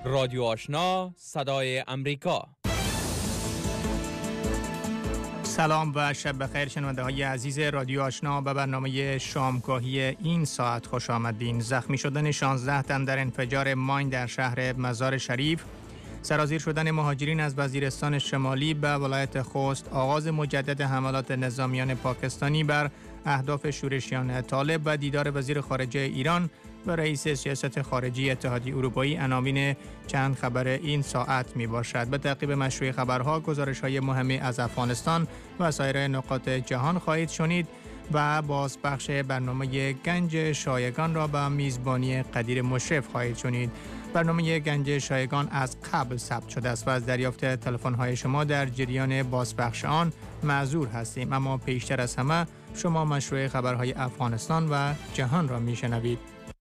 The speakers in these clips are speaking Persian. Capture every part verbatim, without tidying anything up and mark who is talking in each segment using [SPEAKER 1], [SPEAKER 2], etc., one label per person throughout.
[SPEAKER 1] رادیو آشنا، صدای امریکا.
[SPEAKER 2] سلام و شب بخیر شنونده های عزیز رادیو آشنا. به برنامه شامگاهی این ساعت خوش آمدین. زخمی شدن شانزده تن در انفجار ماین در شهر مزار شریف، سرازیر شدن مهاجرین از وزیرستان شمالی به ولایت خوست، آغاز مجدد حملات نظامیان پاکستانی بر اهداف شورشیان طالب و دیدار وزیر خارجه ایران و رئیس سیاست خارجی اتحادیه اروپایی عناوین چند خبر این ساعت می باشد. به تعقیب مشروع خبرها، گزارش‌های مهمی از افغانستان و سایر نقاط جهان خواهید شنید و بازپخش برنامه گنج شایگان را به میزبانی قدیر مشرف خواهید شنید. برنامه گنج شایگان از قبل ثبت شده است و از دریافت تلفن‌های شما در جریان بازپخش آن معذور هستیم، اما پیشتر از همه شما مشروع خبرهای افغانستان و جهان را میشنوید.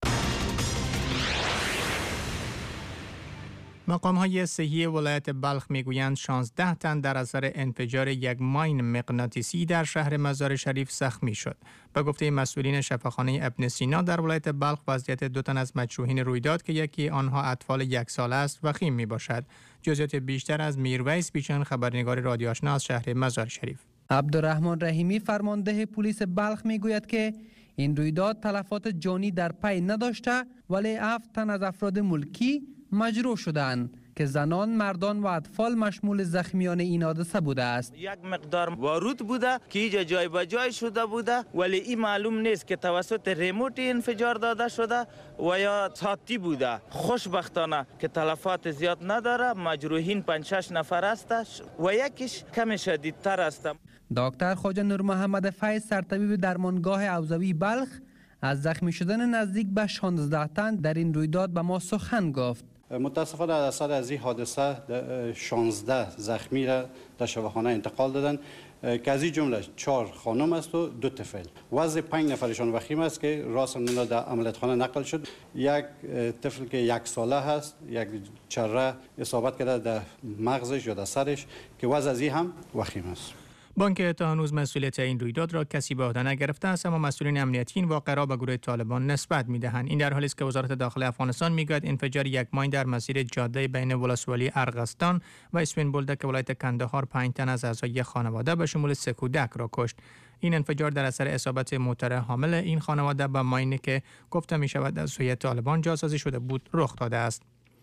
[SPEAKER 2] مقام‌های صحی ولایت بلخ میگویند شانزده تن در اثر انفجار یک ماین مغناطیسی در شهر مزار شریف زخمی شد. به گفته مسئولین شفاخانه ابن سینا در ولایت بلخ، وضعیت دو تن از مجروحین رویداد که یکی آنها اطفال یک ساله است وخیم میباشد. جزئیات بیشتر از میرویس بیچن، خبرنگار رادیو آشنا از شهر مزار شریف.
[SPEAKER 3] عبدالرحمن رحیمی فرمانده پلیس بلخ میگوید که این رویداد تلفات جانی در پی نداشته، ولی هفت تن از افراد ملکی مجروح شدند که زنان، مردان و اطفال مشمول زخمیان این حادثه بوده است.
[SPEAKER 4] یک مقدار بارود بوده که اینجا جای به جای شده بوده، ولی این معلوم نیست که توسط ریموت انفجار داده شده و یا ساتی بوده. خوشبختانه که تلفات زیاد نداره، مجروحین پنج شش نفر است و یکیش کم شدیدتر است.
[SPEAKER 3] دکتر خواجه نور محمد فیض، سرطبیب درمانگاه حوزوی بلخ، از زخمی شدن نزدیک به شانزده تن در این رویداد به ما سخن گفت.
[SPEAKER 5] متاسفانه از اثر از این حادثه شانزده زخمی را در شفاخانه انتقال دادن که از این جمله چهار خانم است و دو طفل. وضع پنج نفرشان وخیم است که راسا در عملیاتخانه نقل شد. یک طفل که یک ساله هست، یک چره اصابت کرده در مغزش یا در سرش که وضع از این هم وخیم است.
[SPEAKER 2] بانک تا هنوز مسئولیت این رویداد را کسی به عهده نگرفته است، اما مسئولین امنیتی این واقعه را به گروه طالبان نسبت می‌دهند. این در حالی است که وزارت داخلی افغانستان میگوید انفجار یک ماین در مسیر جاده بین ولسوالی ارغستان و اسوین بولدک ولایت کندهار پنج تن از اعضای خانواده به شمول سه کودک را کشت. این انفجار در اثر اصابت موتر حامل این خانواده به ماینی که گفته می‌شود از سوی طالبان جاسازی شده بود رخ داده است.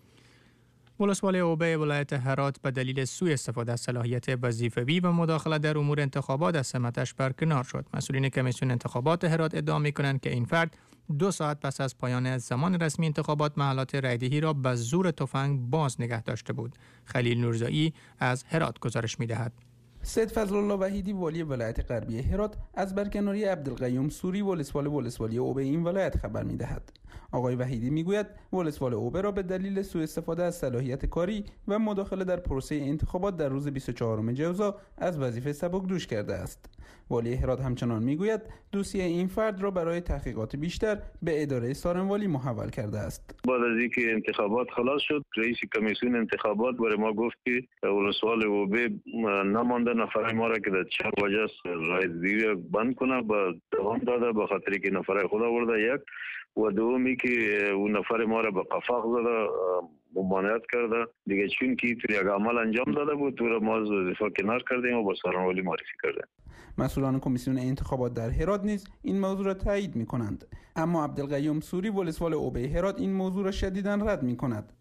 [SPEAKER 2] ولسوالی اوبه ولایت هرات به دلیل سوء استفاده از صلاحیت وظیفوی و مداخله در امور انتخابات از سمتش برکنار شد. مسئولین کمیسیون انتخابات هرات ادعا می‌کنند که این فرد دو ساعت پس از پایان زمان رسمی انتخابات محلات رایدهی را به زور تفنگ باز نگه داشته بود. خلیل نورزایی از هرات گزارش می‌دهد.
[SPEAKER 6] سید فضل الله وحیدی والی ولایت غربی هرات از برکناری عبدالقیوم سوری ولسوال ولسوالی اوبه این ولایت خبر می‌دهد. آقای وحیدی میگوید ولسوال اوبه را به دلیل سوء استفاده از صلاحیت کاری و مداخله در پروسه انتخابات در روز بیست و چهارم جوزا از وظیفه سبکدوش کرده است. والی هرات همچنان میگوید دوسیه این فرد را برای تحقیقات بیشتر به اداره سارنوالی محول کرده است.
[SPEAKER 7] بعد از اینکه انتخابات خلاص شد، رئیس کمیسیون انتخابات برای ما گفت که ولسوال اوبه نمانده نفرای ما را که در چه وجه رایدهی بند کنه با دوام داده، به خاطر که نفرای خود آورده یک و دومی که اون نفر ما را به قفاق زده ممانعت کرده دیگه، چون که تو یک عمل انجام داده بود تو را ما از وظیفه کنار کردیم و با سارنوالی معرفی کردیم.
[SPEAKER 6] مسئولان کمیسیون انتخابات در هرات نیز این موضوع را تایید می کنند، اما عبدالقیوم سوری ولسوال اوبه هرات این موضوع را شدیداً رد می کند.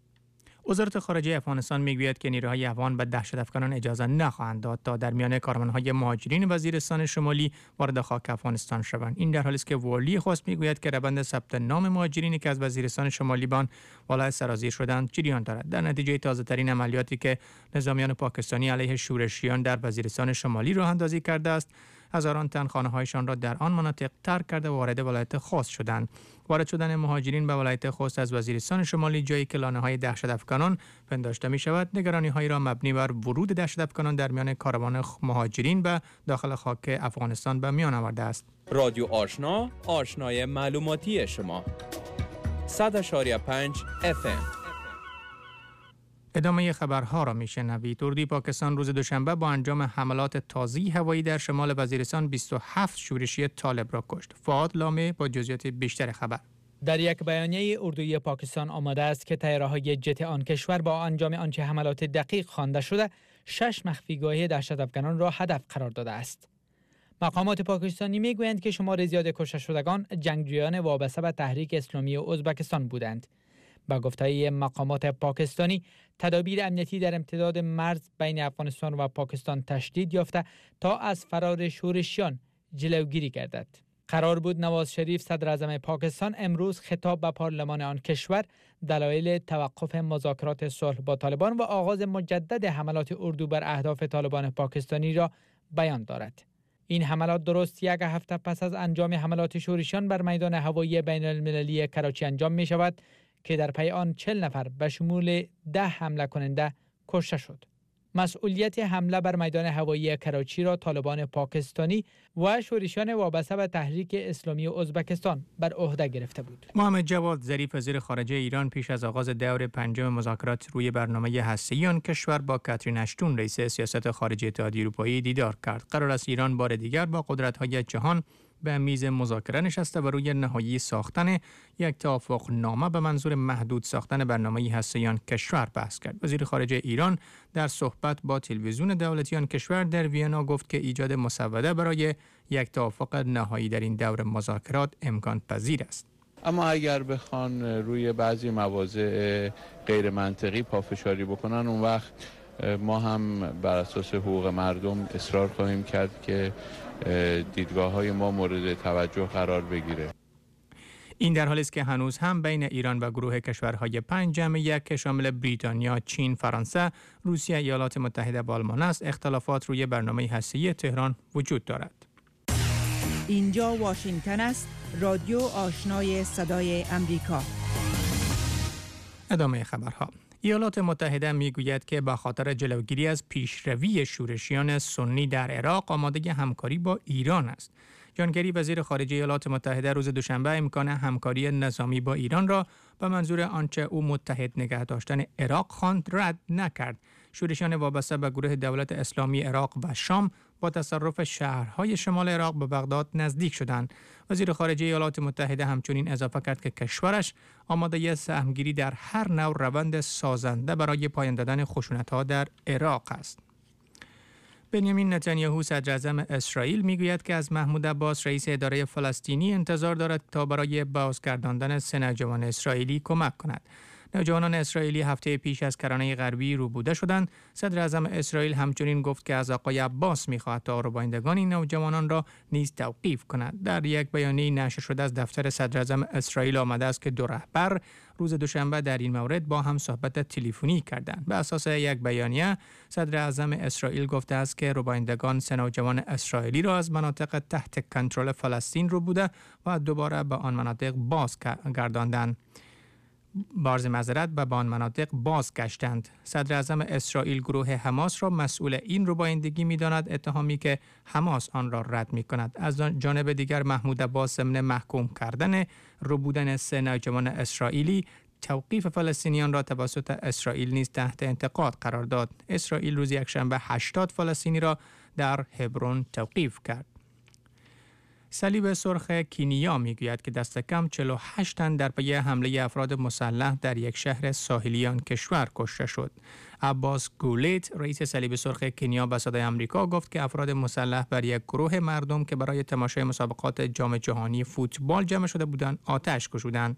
[SPEAKER 2] وزارت خارجه افغانستان میگوید که نیروهای افغان به دهشت افکنان اجازه نخواهند داد تا در میان کاروانهای مهاجرین وزیرستان شمالی وارد خاک افغانستان شوند. این در حالی است که والی خوست میگوید که روند ثبت نام مهاجرینی که از وزیرستان شمالی بان ولایت سرازیر شدند جریان دارد. در نتیجه تازه‌ترین عملیاتی که نظامیان پاکستانی علیه شورشیان در وزیرستان شمالی راه اندازی کرده است، هزاران تن خانه‌هایشان را در آن مناطق ترک کرده و وارد ولایت خوست شدند. وارد شدن مهاجرین به ولایت خوست از وزیرستان شمالی جایی که لانه‌های دهشت افکنان پنداشته می‌شود، نگرانی‌هایی را مبنی بر ورود دهشت افکنان در میان کاروان مهاجرین به داخل خاک افغانستان به میان آورده است.
[SPEAKER 1] رادیو آشنا، آشنای معلوماتی شما. صد و پنج اف ام.
[SPEAKER 2] ادامه خبرها را میشنوید. اردوی پاکستان روز دوشنبه با انجام حملات تازی هوایی در شمال وزیرستان بیست و هفت شورشی طالب را کشت. فؤاد لامه با جزئیات بیشتر خبر.
[SPEAKER 8] در یک بیانیه اردوی پاکستان آمده است که طیاره‌های جت آن کشور با انجام آنچه حملات دقیق خوانده شده، شش مخفیگاه دهشت‌افکنان را هدف قرار داده است. مقامات پاکستانی میگویند که شمار زیاد کشته شدگان جنگجویان وابسته به تحریک اسلامی ازبکستان بودند. با گفته مقامات پاکستانی، تدابیر امنیتی در امتداد مرز بین افغانستان و پاکستان تشدید یافته تا از فرار شورشیان جلوگیری گردد. قرار بود نواز شریف صدر اعظم پاکستان امروز خطاب به پارلمان آن کشور دلایل توقف مذاکرات صلح با طالبان و آغاز مجدد حملات اردو بر اهداف طالبان پاکستانی را بیان دارد. این حملات درست یک هفته پس از انجام حملات شورشیان بر میدان هوایی بین المللی کراچی انجام می شود که در پی آن چهل نفر به شمول ده حمله کننده کشته شد. مسئولیت حمله بر میدان هوایی کراچی را طالبان پاکستانی و شورشیان وابسته به تحریک اسلامی ازبکستان بر عهده گرفته بود.
[SPEAKER 2] محمد جواد ظریف وزیر خارجه ایران پیش از آغاز دور پنجم مذاکرات روی برنامه هسته‌ای آن کشور با کاترین اشتون رئیس سیاست خارجی اتحادیه اروپایی دیدار کرد. قرار است ایران بار دیگر با قدرت‌های جهان به میز مذاکره نشسته و روی نهایی ساختن یک توافق نامه به منظور محدود ساختن برنامه هسته‌ای آن کشور بحث کرد. وزیر خارجه ایران در صحبت با تلویزیون دولتی آن کشور در وینا گفت که ایجاد مسوده برای یک توافق نهایی در این دور مذاکرات امکان پذیر است.
[SPEAKER 9] اما اگر بخوان روی بعضی مواضع غیر منطقی پافشاری بکنن، اون وقت ما هم بر اساس حقوق مردم اصرار خواهیم کرد که دیدگاه‌های ما مورد توجه قرار بگیره.
[SPEAKER 2] این در حالی است که هنوز هم بین ایران و گروه کشورهای پنجم یک که شامل بریتانیا، چین، فرانسه، روسیه، ایالات متحده و آلمان است، اختلافات روی برنامه هسته‌ای تهران وجود دارد.
[SPEAKER 10] اینجا واشنگتن است، رادیو آشنای صدای امریکا.
[SPEAKER 2] ادامه خبرها. ایالات متحده میگوید که به خاطر جلوگیری از پیشروی شورشیان سنی در عراق آماده همکاری با ایران است. جان کری وزیر خارجه ایالات متحده روز دوشنبه امکان همکاری نظامی با ایران را به منظور آنچه او متحد نگه داشتن عراق خواند رد نکرد. شورشیان وابسته به گروه دولت اسلامی عراق و شام با تصرف شهرهای شمال عراق به بغداد نزدیک شدند. وزیر خارجه ایالات متحده همچنین اضافه کرد که کشورش آماده سهمگیری در هر نوع روند سازنده برای پایان دادن خشونت‌ها در عراق است. بنیامین نتانیاهو صدر اعظم اسرائیل میگوید که از محمود عباس رئیس اداره فلسطینی انتظار دارد تا برای بازگرداندن سه نوجوان اسرائیلی کمک کند. نوجوانان اسرائیلی هفته پیش از کرانه غربی روبوده شدند. صدر اعظم اسرائیل همچنین گفت که از آقای عباس می‌خواهد تا آربایندگان این نوجوانان را نیز توقیف کند. در یک بیانیه نشر شده از دفتر صدر اعظم اسرائیل آمده است که دو رهبر روز دوشنبه در این مورد با هم صحبت تلفنی کردند. به اساس یک بیانیه صدر اعظم اسرائیل گفته است که روبایندگان سه نوجوان اسرائیلی را از مناطق تحت کنترل فلسطین روبوده و دوباره به آن مناطق بازگرداندند. بارز معذرت به آن مناطق بازگشتند. صدر اعظم اسرائیل گروه حماس را مسئول این ربایندگی می‌داند، اتهامی که حماس آن را رد می‌کند. از جانب دیگر محمود عباس ضمن محکوم کردن ربودن سه نوجوان اسرائیلی توقیف فلسطینیان را توسط اسرائیل نیز تحت انتقاد قرار داد. اسرائیل روز یکشنبه هشتاد فلسطینی را در هبرون توقیف کرد. صلیب سرخ کینیا میگوید که دست کم چهل و هشت تن در پی حمله افراد مسلح در یک شهر ساحلی آن کشور کشته شد. عباس گولیت رئیس صلیب سرخ کینیا به صدای آمریکا گفت که افراد مسلح بر یک گروه مردم که برای تماشای مسابقات جام جهانی فوتبال جمع شده بودند آتش گشودند.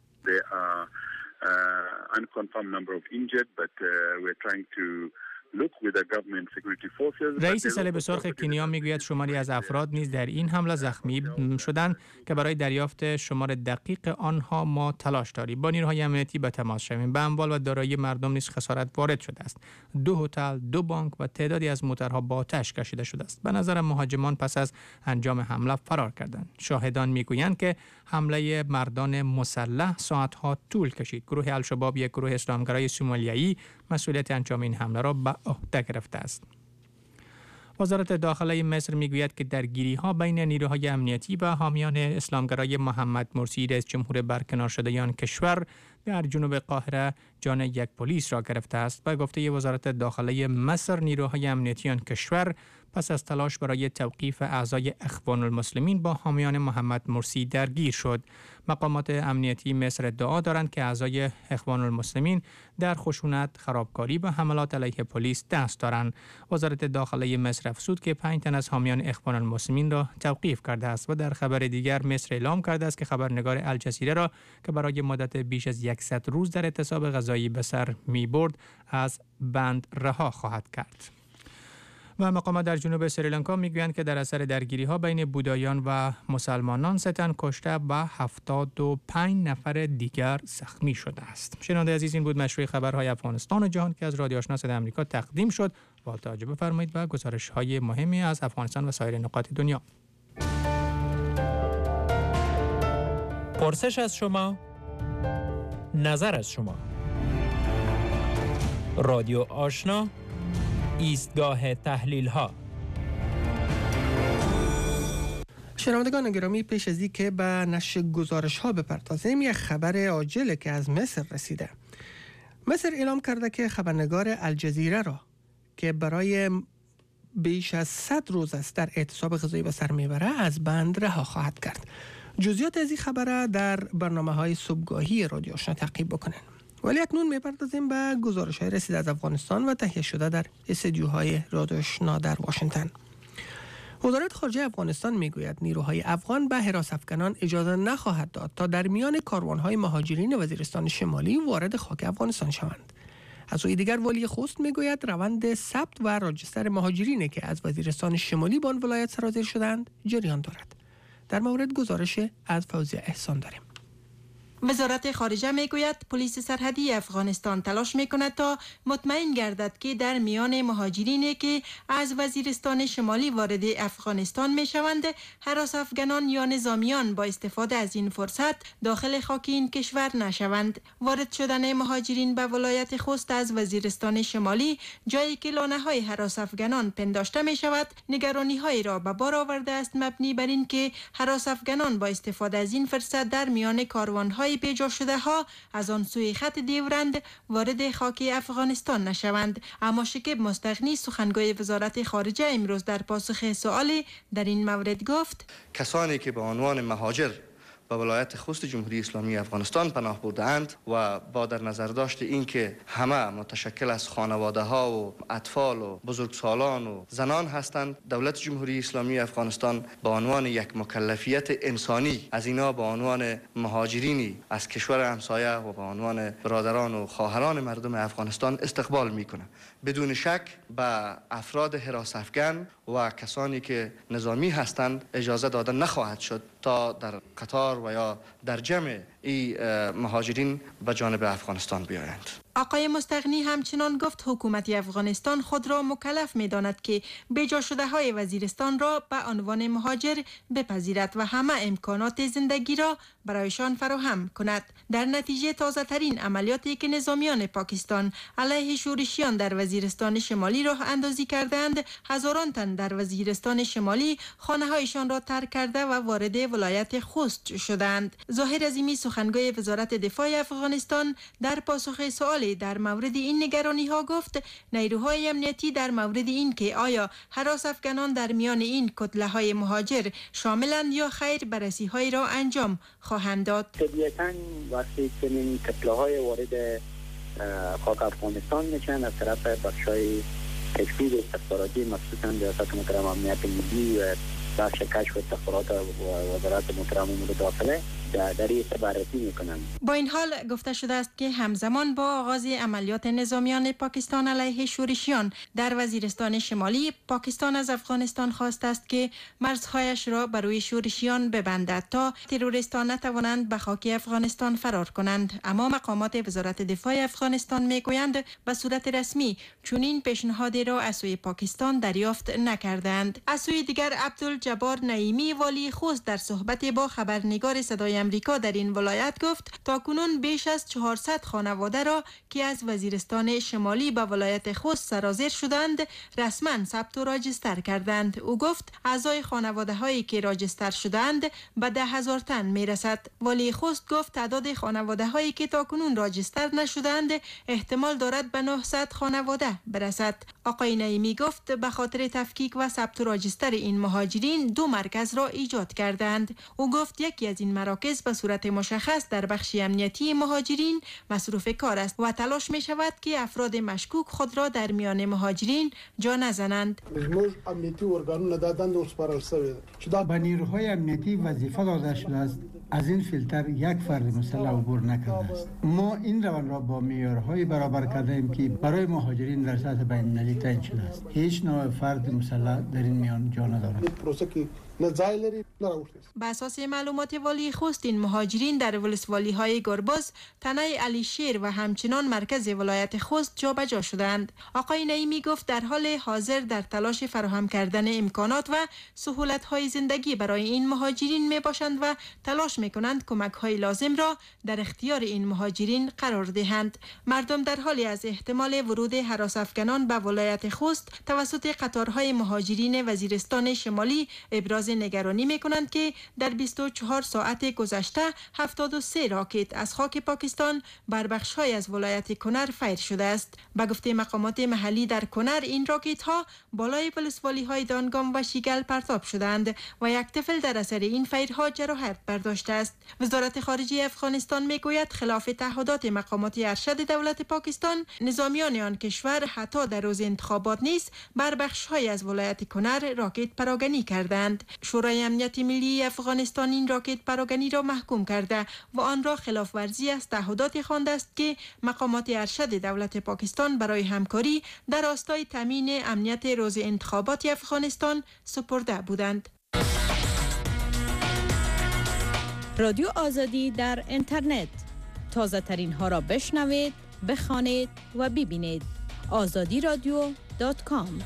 [SPEAKER 2] رئیس صلیب سرخ کینیا میگوید شماری از افراد نیز در این حمله زخمی شدند که برای دریافت شمار دقیق آنها ما تلاش داریم. با نیروهای امنیتی به تماس شویم. به اموال و دارایی مردم نیز خسارت وارد شده است. دو هتل، دو بانک و تعدادی از موترها با آتش کشیده شده است. به نظر مهاجمان پس از انجام حمله فرار کردند. شاهدان میگویند که حمله مردان مسلح ساعتها طول کشید. گروه الشباب یک گروه اسلامگرای سومالیایی مسئولیت انجام این حمله را به عهده گرفته است. وزارت داخله مصر میگوید که درگیری‌ها بین نیروهای امنیتی و حامیان اسلامگرای محمد مرسی رئیس جمهور برکنار شده آن کشور در جنوب قاهره جان یک پلیس را گرفته است. به گفته وزارت داخله مصر، نیروهای امنیتی آن کشور پس از تلاش برای توقیف اعضای اخوان المسلمین با حامیان محمد مرسی درگیر شد. مقامات امنیتی مصر ادعا دارند که اعضای اخوان المسلمین در خشونت، خرابکاری و حملات علیه پلیس دست دارند. وزارت داخله مصر افزود که پنج تن از حامیان اخوان المسلمین را توقیف کرده است و در خبر دیگر مصر اعلام کرده است که خبرنگار الجزیره را که برای مدت بیش از صد روز در اعتصاب غذایی به سر می برد از بند رها خواهد کرد. و مقامات در جنوب سریلانکا میگویند که در اثر درگیری ها بین بودایان و مسلمانان سه تن کشته و هفتاد و پنج نفر دیگر زخمی شده است. شنونده عزیز، این بود مشروع خبرهای افغانستان و جهان که از رادیو آشنا صدای آمریکا تقدیم شد. با توجه بفرمایید و گزارش های مهمی از افغانستان و سایر نقاط دنیا.
[SPEAKER 1] پرسش از شما، نظر از شما. رادیو آشنا، ایستگاه تحلیل ها.
[SPEAKER 11] شنوندگان گرامی، پیش از اینکه به نشر گزارش ها بپردازیم، یک خبر عاجله که از مصر رسیده. مصر اعلام کرده که خبرنگار الجزیره را که برای بیش از صد روز است در اعتصاب غذایی به سر میبره از بند رها خواهد کرد. جزئیات از این خبر در برنامه های صبحگاهی رادیو آشنا تعقیب بکنین. ولی اکنون میپردازیم به گزارش های رسیده از افغانستان و تهیه شده در استودیوهای رادیو آشنا در واشنگتن. وزارت خارجه افغانستان میگوید نیروهای افغان به حراس افغانان اجازه نخواهد داد تا در میان کاروانهای مهاجرین وزیرستان شمالی وارد خاک افغانستان شوند. از سوی دیگر ولی خوست میگوید روند ثبت و راجستر مهاجرینی که از وزیرستان شمالی به آن ولایت سرازیر شدند جریان دارد. در مورد گزارش از فوزیه احسان داریم.
[SPEAKER 12] وزارت خارجه میگوید پلیس سرحدی افغانستان تلاش میکند تا مطمئن گردد که در میان مهاجرینی که از وزیرستان شمالی وارد افغانستان میشوند هراس افغانان یا نظامیان با استفاده از این فرصت داخل خاک این کشور نشوند. وارد شدن مهاجرین به ولایت خوست از وزیرستان شمالی، جایی که لانه‌های هراس افغانان پنداشته می شود، نگرانی‌هایی را به بار آورده است مبنی بر این که هراس افغانان با استفاده از این فرصت در میان کاروان‌های بیجا شده ها از آن سوی خط دیورند وارد خاک افغانستان نشوند. اما شکیب مستغنی، سخنگوی وزارت خارجه، امروز در پاسخ سوالی در این مورد گفت
[SPEAKER 13] کسانی که به عنوان مهاجر به ولایت خوست جمهوری اسلامی افغانستان پناه برده‌اند و با در نظر داشت اینکه همه متشکل از خانواده ها و اطفال و بزرگسالان و زنان هستند، دولت جمهوری اسلامی افغانستان به عنوان یک مکلفیت انسانی از اینا به عنوان مهاجرینی از کشور همسایه و به عنوان برادران و خواهران مردم افغانستان استقبال میکنه. بدون شک به افراد حراس افغان و کسانی که نظامی هستند اجازه داده نخواهد شد تا در قطار و یا در جمع این مهاجرین به جانب افغانستان بیایند.
[SPEAKER 12] آقای مستغنی همچنان گفت حکومت افغانستان خود را مکلف می داند که بیجا شده های وزیرستان را به عنوان مهاجر بپذیرد و همه امکانات زندگی را برایشان فراهم کند. در نتیجه تازه ترین عملیاتی که نظامیان پاکستان علیه شورشیان در وزیرستان شمالی راه اندازی کردند، هزاران تن در وزیرستان شمالی خانه هایشان را ترک کرده و وارد ولایت خوست شدند. ظاهر عظیمی، سخنگوی وزارت دفاع افغانستان، در پاسخ سوال در مورد این نگرانی ها گفت نیروهای امنیتی در مورد این که آیا هراس افغانان در میان این کتله های مهاجر شاملند یا خیر بررسی های را انجام خواهند داد.
[SPEAKER 14] طبیعتاً وقتی که این کتله های وارد خاک افغانستان میشن از طرف بخشای کشفی و استخباراتی مخصوصاً ریاست محترم امنیت ملی و بخش کشف و استخبارات و وزارت محترم امور داخله در این بررسی میکنند.
[SPEAKER 12] با این حال گفته شده است که همزمان با آغاز عملیات نظامیان پاکستان علیه شورشیان در وزیرستان شمالی، پاکستان از افغانستان خواسته است که مرزهایش را بر روی شورشیان ببندد تا تروریستان نتوانند به خاک افغانستان فرار کنند. اما مقامات وزارت دفاع افغانستان میگویند به صورت رسمی چنین پیشنهادی را از سوی پاکستان دریافت نکردند. از سوی دیگر عبدالجبار نعیمی، والی خوست، در صحبت با خبرنگار صدای آشنای امریکا در این ولایت گفت تاکنون بیش از چهارصد خانواده را که از وزیرستان شمالی به ولایت خوست سرازیر شدند رسما ثبت و راجستر کردند. او گفت اعضای خانواده هایی که راجستر شدند به ده هزار تن می رسد. ولی خوست گفت تعداد خانواده هایی که تاکنون راجستر نشدند احتمال دارد به نهصد خانواده برسد. آقای نعیمی گفت به خاطر تفکیک و ثبت و راجستر این مهاجرین دو مرکز را ایجاد کردند. او گفت یکی از این مراکز به صورت مشخص در بخش امنیتی مهاجرین مصروف کار است و تلاش می شود که افراد مشکوک خود را در میان مهاجرین جا نزنند.
[SPEAKER 15] امنیتی ارگانونه دادند و سپارل شده شده به نیروهای امنیتی وظیفه داده شده است از این فیلتر یک فرد مسلح عبور نکرده است. ما این روند را با معیارهای برابر کرده ایم که برای مهاجرین در سطح بین‌المللی تعیین شده است. هیچ نوع فرد مسلح در این میان جا ندارد.
[SPEAKER 12] به اساس معلومات والی خوست این مهاجرین در ولسوالی های گربز، تنه علی شیر و همچنان مرکز ولایت خوست جابجا شدند. آقای نعیمی گفت در حال حاضر در تلاش فراهم کردن امکانات و سهولت های زندگی برای این مهاجرین می باشند و تلاش می کنند کمک های لازم را در اختیار این مهاجرین قرار دهند. مردم در حالی از احتمال ورود هراس افغانان به ولایت خوست توسط قطارهای مهاجرین وزیرستان شمالی ابراز نگرانی می‌کنند که در بیست و چهار ساعت گذشته هفتاد و سه راکت از خاک پاکستان بر بخش‌های از ولایت کنر فیر شده است. به گفته مقامات محلی در کنر این راکت‌ها بالای ولسوالی‌های دانگام و شیگل پرتاب شدند و یک طفل در اثر این فیرها جراحت برداشته است. وزارت خارجه افغانستان می‌گوید خلاف تعهدات مقامات ارشد دولت پاکستان، نظامیان آن کشور حتی در روز انتخابات نیز بر بخش‌های از ولایت کنر راکت پراگنی کردند. شورای امنیت ملی افغانستان این راکت پراگنی را محکوم کرده و آن را خلاف ورزی از تعهدات خوانده است که مقامات ارشد دولت پاکستان برای همکاری در راستای تامین امنیت روز انتخابات افغانستان سپرده بودند.
[SPEAKER 16] رادیو آزادی در اینترنت، تازه ترین ها را بشنوید، بخوانید و ببینید. آزادی رادیو دات کام.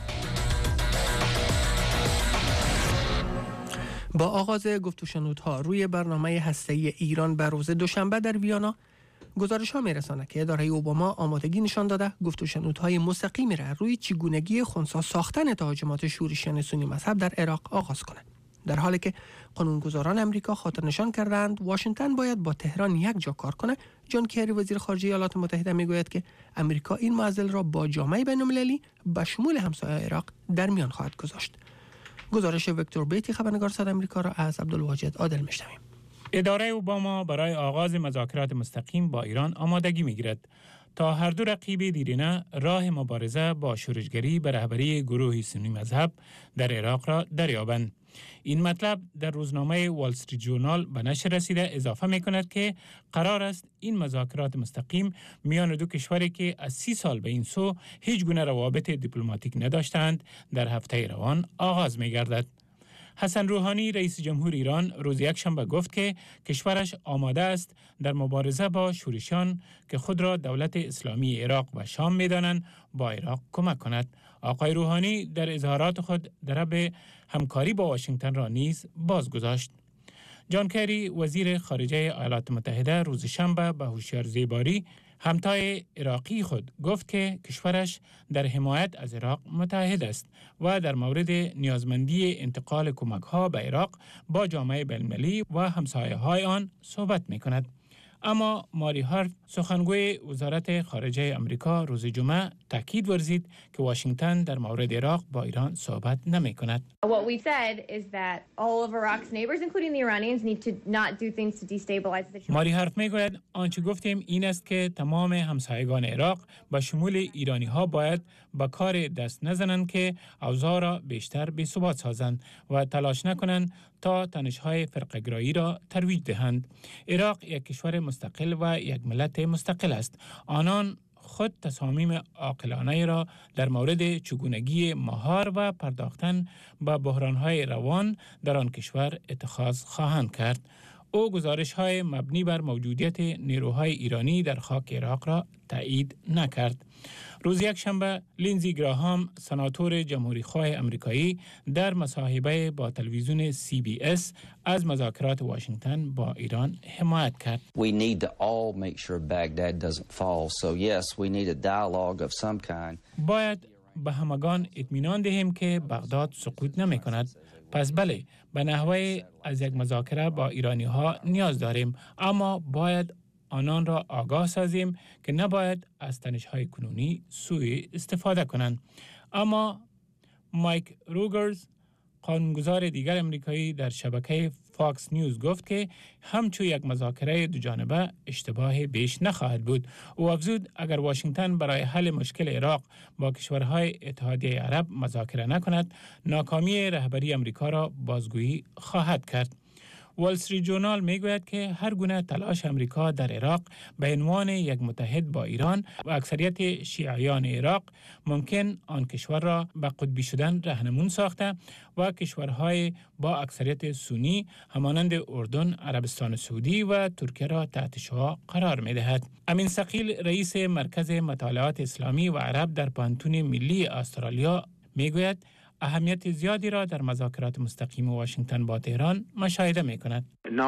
[SPEAKER 11] با آغاز گفت و شنودها روی برنامه هسته‌ای ایران بر روز دوشنبه در ویانا، گزارش ها میرساند که اداره اوباما آمادگی نشان داده گفت و شنودهای مستقیمی را روی چگونگی خنثی ساختن تهاجمات شورشیان سنی مذهب در عراق آغاز کند. در حالی که قانونگذاران امریکا خاطر نشان کردند واشنگتن باید با تهران یک جا کار کنه، جان کری وزیر خارجه ایالات متحده میگوید که امریکا این معضل را با جامعه بین‌المللی به شمول همسایه عراق در میان خواهد گذاشت. گزارش ویکتور بیتی خبرنگار صدای آمریکا را از عبدالواجد عادل میشنویم.
[SPEAKER 17] اداره اوباما برای آغاز مذاکرات مستقیم با ایران آمادگی میگیرد تا هر دو رقیب دیرینه راه مبارزه با شورشگری به رهبری گروه سنی مذهب در عراق را دریابند. این مطلب در روزنامه وال استریت ژورنال به نشر رسیده اضافه می کند که قرار است این مذاکرات مستقیم میان دو کشوری که از سی سال به این سو هیچ گونه روابط دیپلماتیک نداشتند در هفته روان آغاز می گردد. حسن روحانی رئیس جمهور ایران روز یکشنبه گفت که کشورش آماده است در مبارزه با شورشیان که خود را دولت اسلامی عراق و شام می‌دانند با عراق کمک کند. آقای روحانی در اظهارات خود درب همکاری با واشنگتن را نیز بازگذاشت. جان کری وزیر خارجه ایالات متحده روز شنبه به هوشیار زیباری همتای عراقی خود گفت که کشورش در حمایت از عراق متحد است و در مورد نیازمندی انتقال کمک‌ها به عراق با جامعه بین‌المللی و همسایه‌های آن صحبت می‌کند. اما ماری هارت سخنگوی وزارت خارجه امریکا روز جمعه تاکید ورزید که واشنگتن در مورد عراق با ایران صحبت نمی کند.
[SPEAKER 18] What we said is that all of Iraq's neighbors including the Iranians need to not do things to destabilize the situation.
[SPEAKER 17] ماری هارت میگوید آنچه گفتیم این است که تمام همسایگان عراق به شمول ایرانی ها باید به کار دست نزنند که اوضاع را بیشتر بی‌ثبات سازند و تلاش نکنند تا تنش‌های فرقه‌گرایی را ترویج دهند. عراق یک کشور مستقل و یک ملت مستقل است. آنان خود تصامیم عاقلانه را در مورد چگونگی مهار و پرداختن به بحران‌های روان در آن کشور اتخاذ خواهند کرد. او گزارش‌های مبنی بر موجودیت نیروهای ایرانی در خاک عراق را تایید نکرد. روز یکشنبه لینزی گراهام سناتور جمهوری‌خواه امریکایی در مصاحبه با تلویزیون سی بی اس از مذاکرات واشنگتن با ایران حمایت کرد.
[SPEAKER 19] We need to all make sure Baghdad doesn't fall. So yes, we need a dialogue of some kind.
[SPEAKER 17] باید به همگان اطمینان دهیم که بغداد سقوط نمی کند. پس بله، به نحوه از یک مذاکره با ایرانی ها نیاز داریم، اما باید آنان را آگاه سازیم که نباید از تنش‌های کنونی سوء استفاده کنند. اما مایک روگرز، قانونگذار دیگر امریکایی در شبکه فاکس نیوز گفت که همچون یک مذاکره دو جانبه اشتباه بیش نخواهد بود. او افزود اگر واشنگتن برای حل مشکل عراق با کشورهای اتحادیه عرب مذاکره نکند، ناکامی رهبری امریکا را بازگویی خواهد کرد. وال استریت جورنال میگوید که هر گونه تلاش امریکا در عراق به عنوان یک متحد با ایران و اکثریت شیعیان عراق ممکن آن کشور را به قطبی شدن رهنمون ساخته و کشورهای با اکثریت سنی همانند اردن، عربستان سعودی و ترکیه را تحت شعاع قرار می‌دهد. امین ثقیل، رئیس مرکز مطالعات اسلامی و عرب در پانتون ملی استرالیا میگوید اهمیت زیادی را در مذاکرات مستقیم واشنگتن با تهران مشاهده می کند.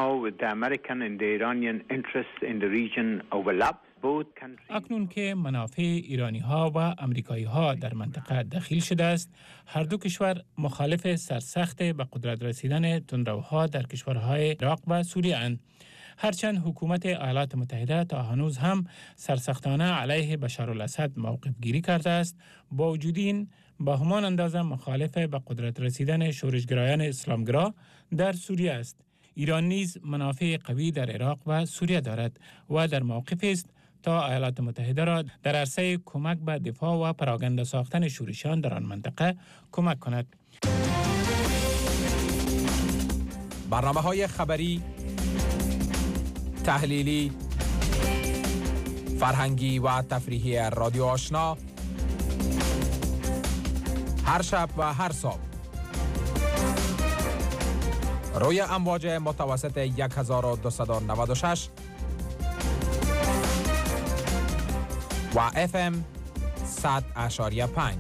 [SPEAKER 17] اکنون که منافع ایرانی ها و امریکایی ها در منطقه دخیل شده است، هر دو کشور مخالف سرسخت به قدرت رسیدن تندروها در کشورهای عراق و سوریه اند. هرچند حکومت ایالات متحده تا هنوز هم سرسختانه علیه بشارالاسد موقف گیری کرده است، با وجود این با همان اندازه مخالف به قدرت رسیدن شورشگرایان اسلامگرا در سوریه است. ایران نیز منافع قوی در عراق و سوریه دارد و در موقف است تا ایالات متحده را در عرصه کمک به دفاع و پراگنده ساختن شورشیان در آن منطقه کمک کند.
[SPEAKER 20] برنامه‌های خبری، تحلیلی، فرهنگی و تفریحی رادیو آشنا هر شب و هر صبح روی امواج متوسط یک هزار و دویست و نود و شش و اف ام صد اشاریه پنج.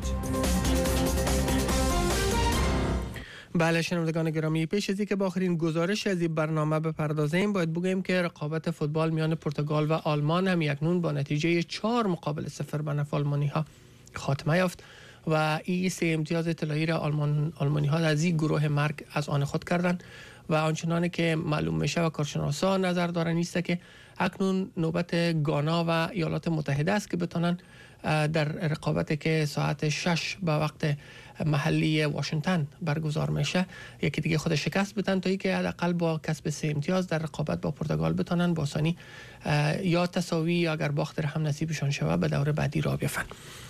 [SPEAKER 11] بله شنوندگان گرامی، پیش از اینکه با آخرین گزارش از این برنامه بپردازیم، باید بگوییم که رقابت فوتبال میان پرتغال و آلمان هم اکنون با نتیجه چهار مقابل صفر به نفع آلمانی ها خاتمه یافت و این سه امتیاز طلایی را آلمان آلمانی ها از این گروه مرگ از آن خود کردند و آنچنانی که معلوم میشه و کارشناسا نظر دارن نیست که اکنون نوبت گانا و ایالات متحده است که بتونن در رقابتی که ساعت شش به وقت محلی واشنگتن برگزار میشه یکی دیگه خود شکست بدن تا اینکه حداقل با کسب سه امتیاز در رقابت با پرتغال بتونن با آسانی یا تساوی یا اگر باخت هم نصیبشان شود به دور بعدی را بیفتن.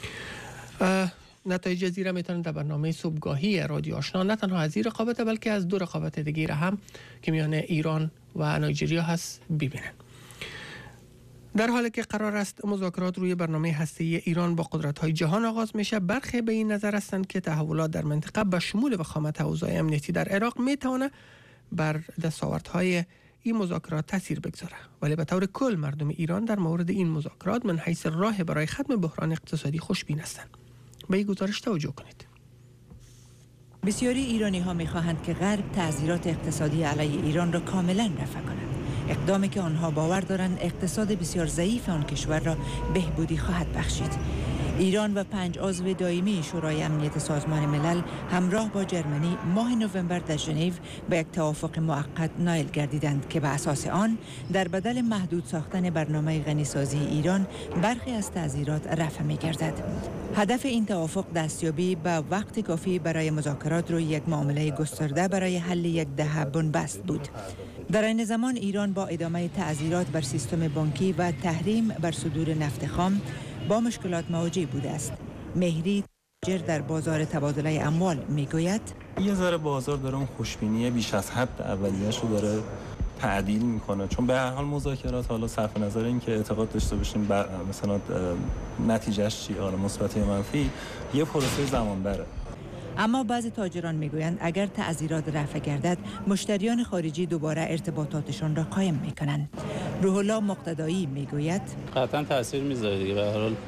[SPEAKER 11] نتایج زیرا میتونن در برنامه صبحگاهی رادیو آشنا نه تنها از این رقابت بلکه از دو رقابت دیگه هم که میان ایران و نایجریا هست ببینن. در حالی که قرار است مذاکرات روی برنامه هسته‌ای ایران با قدرت‌های جهان آغاز میشه، برخی به این نظر هستند که تحولات در منطقه به شمول وخامت اوضاع امنیتی در عراق میتونه بر دستاوردهای این مذاکرات تاثیر بگذاره، ولی به طور کل مردم ایران در مورد این مذاکرات من حیث راه برای ختم بحران اقتصادی خوشبین هستند. به این گزارش توجه کنید.
[SPEAKER 10] بسیاری ایرانی ها می خواهند که غرب تعزیرات اقتصادی علیه ایران را کاملا رفع کند. اقدامی که آنها باور دارند اقتصاد بسیار ضعیف آن کشور را بهبودی خواهد بخشید. ایران و پنج عضو دائمی شورای امنیت سازمان ملل همراه با جرمنی ماه نوامبر در ژنو به یک توافق موقت نائل گردیدند که به اساس آن در بدل محدود ساختن برنامه غنیسازی ایران برخی از تعزیرات رفع می‌گردد. هدف این توافق دستیابی به وقت کافی برای مذاکرات روی یک معامله گسترده برای حل یک دهه بنبست بود. در این زمان ایران با ادامه تعزیرات بر سیستم بانکی و تحریم بر صدور نفت خام با مشکلات مواجه بوده است. مهری تاجر در بازار تبادله اموال میگوید
[SPEAKER 21] یه ذره بازار داره اون خوشبینی بیش از حد اولیه‌اش رو داره تعدیل میکنه، چون به هر حال مذاکرات حالا صرف نظر این که اعتقاد داشته باشیم مثلا نتیجهش چیه، حالا مثبت یا منفی، یه پروسه زمان بره.
[SPEAKER 10] اما بعضی تاجران میگویند اگر تعزیرات رفع گردد مشتریان خارجی دوباره ارتباطاتشان را قایم میکنند. روح الله مقتدایی میگوید
[SPEAKER 22] قطعا تاثیر میذاره دیگه، به هر حال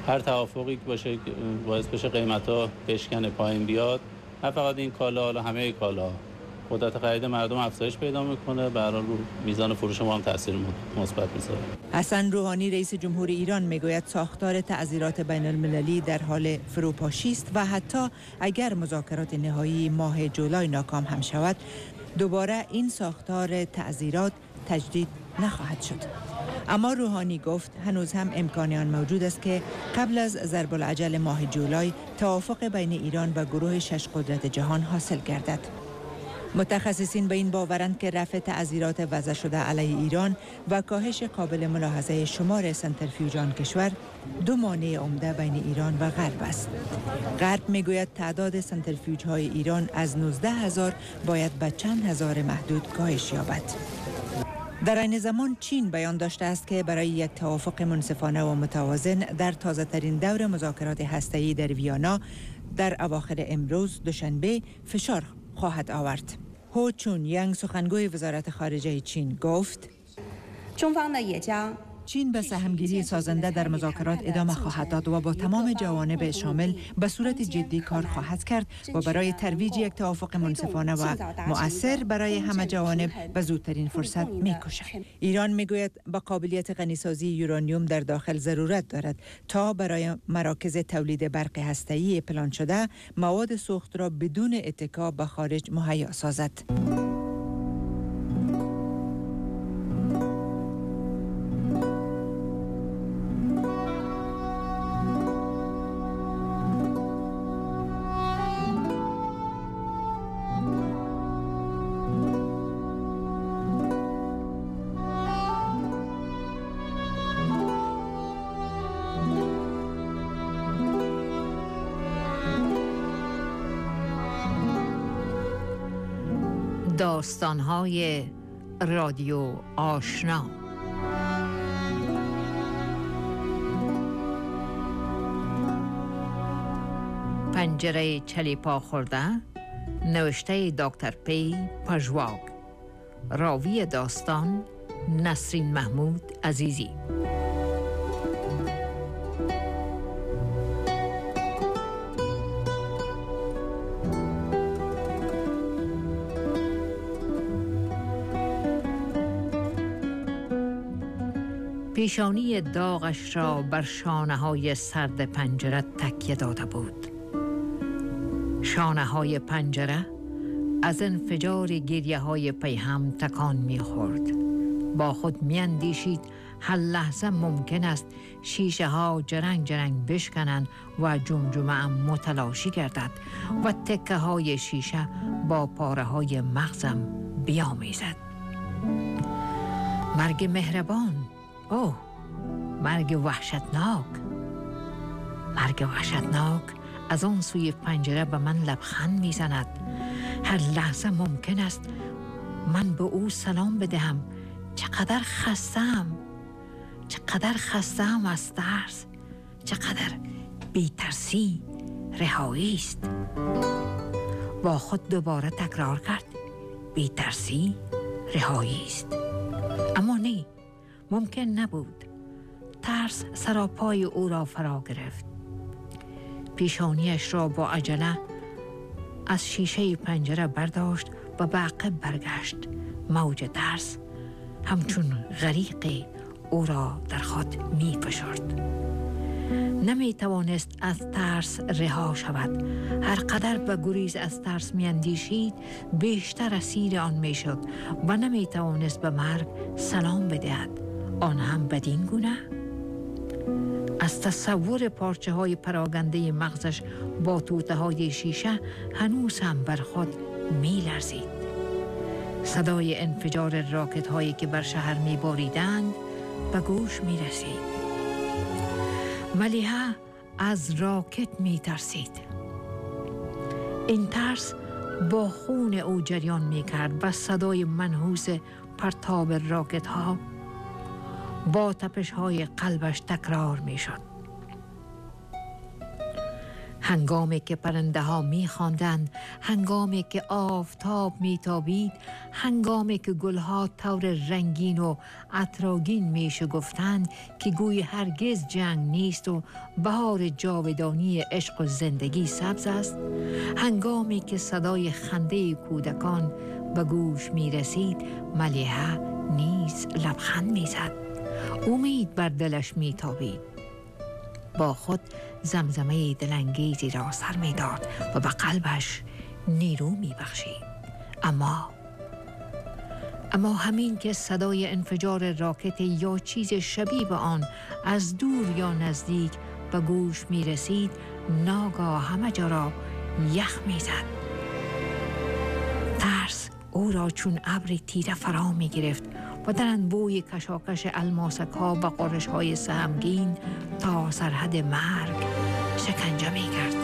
[SPEAKER 4] هر توافقی باشه باعث بشه قیمتا بشکنه پایین بیاد، نه فقط این کالا، حالا همه کالا، قدرت خرید مردم افزایش پیدا میکنه، به هر حال رو میزان فروش ما هم تاثیر مثبت میذاره.
[SPEAKER 10] حسن روحانی رئیس جمهور ایران میگوید ساختار تعزیرات بین المللی در حال فروپاشی است و حتی اگر مذاکرات نهایی ماه جولای ناکام هم شود، دوباره این ساختار تعزیرات تجدید نخواهد شد. اما روحانی گفت هنوز هم امکان آن موجود است که قبل از ضرب العجل ماه جولای توافق بین ایران و گروه شش قدرت جهان حاصل گردد. متخصصین به این باورند که رفع تعزیرات وضع شده علیه ایران و کاهش قابل ملاحظه شمار سنتریفیوژ آن کشور دو مانع عمده بین ایران و غرب است. غرب میگوید تعداد سنتریفیوژ های ایران از نوزده هزار باید به چند هزار محدود کاهش یابد. در این زمان چین بیان داشته است که برای یک توافق منصفانه و متوازن در تازه ترین دور مذاکرات هسته‌ای در ویانا در اواخر امروز دوشنبه فشار خواهد آورد. هو چون ینگ سخنگوی وزارت خارجه چین گفت چین به سهمگیری سازنده در مذاکرات ادامه خواهد داد و با تمام جوانب شامل به صورت جدی کار خواهد کرد و برای ترویج یک توافق منصفانه و مؤثر برای همه جوانب به زودترین فرصت می‌کوشد. ایران میگوید با قابلیت غنیسازی یورانیوم در داخل ضرورت دارد تا برای مراکز تولید برق هسته‌ای پلان شده مواد سوخت را بدون اتکا به خارج مهیا سازد.
[SPEAKER 22] داستان‌های رادیو آشنا. پنجره چلیپا خورده، نوشته دکتر پی پژواگ، راوی داستان نسرین محمود عزیزی. پیشانی داغش را بر شانه های سرد پنجره تکیه داده بود. شانه های پنجره از انفجار گریه های پیهم تکان می خورد. با خود می اندیشید هر لحظه ممکن است شیشه ها جرنگ جرنگ بشکنند و جمجمه ام متلاشی گردد و تکه های شیشه با پاره های مغزم بیامیزد. مرگ مهربان، اوه، مرگ وحشتناک. مرگ وحشتناک از آن سوی پنجره به من لبخند میزند. هر لحظه ممکن است من به او سلام بدهم. چقدر خستم، چقدر خستم از ترس، چقدر بی‌ترسی رهایی است. با خود دوباره تکرار کرد، بی‌ترسی رهایی است. اما نه، ممکن نبود. ترس سراپای او را فرا گرفت. پیشانیش را با عجله از شیشه پنجره برداشت و به عقب برگشت. موج ترس همچون غریق او را در خود می فشرد. نمی توانست از ترس رها شود. هر قدر به گریز از ترس می اندیشید بیشتر اسیر آن می شد و نمی توانست به مرگ سلام بدهد، آن هم بدین گونه. از تصور پارچه های پراگنده مغزش با توته های شیشه هنوز هم بر خود می لرزید. صدای انفجار راکت هایی که بر شهر می باریدند به گوش می رسید. ملیحه از راکت می ترسید. این ترس با خون او جریان می کرد و صدای منحوس پرتاب راکت ها با تپش های قلبش تکرار می شد. هنگامی که پرنده ها می خواندند، هنگامی که آفتاب می تابید، هنگامی که گلها طور رنگین و عطرآگین می شگفتند که گوی هرگز جنگ نیست و بهار جاودانی عشق و زندگی سبز است، هنگامی که صدای خنده کودکان به گوش می رسید، ملیحه نیز لبخند می زد. امید بر دلش می تابید. با خود زمزمه دلانگیزی را سر می داد و به قلبش نیرو می بخشید. اما اما همین که صدای انفجار راکت یا چیز شبیه به آن از دور یا نزدیک به گوش می رسید، ناگاه همه جا را یخ می زد. ترس او را چون ابر تیره فرا می گرفت و در انبوی کشاکش الماسک ها و قرش های سهمگین تا سرحد مرگ شکنجه می کرد.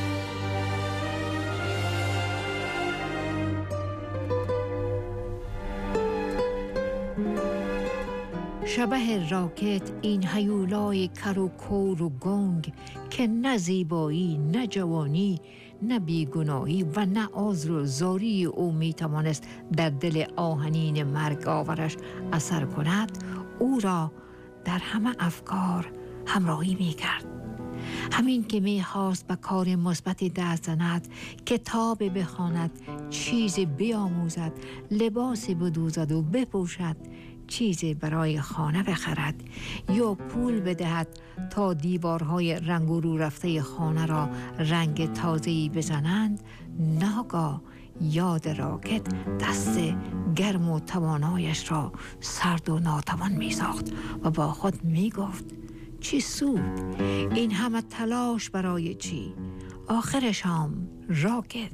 [SPEAKER 22] شبح راکت، این هیولای کر و کور و گنگ که نه زیبایی، نه جوانی، نه بیگناهی و نه عذر و زاری او می توانست در دل آهنین مرگ آورش اثر کند، او را در همه افکار همراهی می کرد. همین که می خواست به کار مثبت دست زند، کتاب بخواند، چیز بیاموزد، لباس بدوزد و بپوشد، چیزی برای خانه بخرد یا پول بدهد تا دیوارهای رنگ و رو رفته خانه را رنگ تازه‌ای بزنند، ناگاه یاد راکت دست گرم و توانایش را سرد و ناتوان می ساخت و با خود می گفت چی سود؟ این همه تلاش برای چی؟ آخرش هم راکت.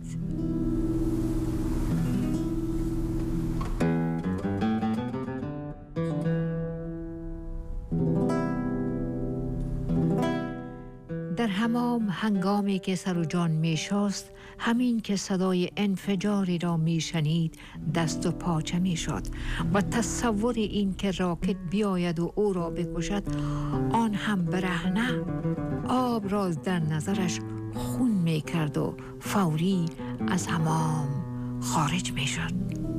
[SPEAKER 22] در حمام هنگامی که سر و جان می شست، همین که صدای انفجاری را می شنید دست و پاچه می شد و تصور این که راکت بیاید و او را بکشد، آن هم برهنه، آب را در نظرش خون می کرد و فوری از حمام خارج می شد.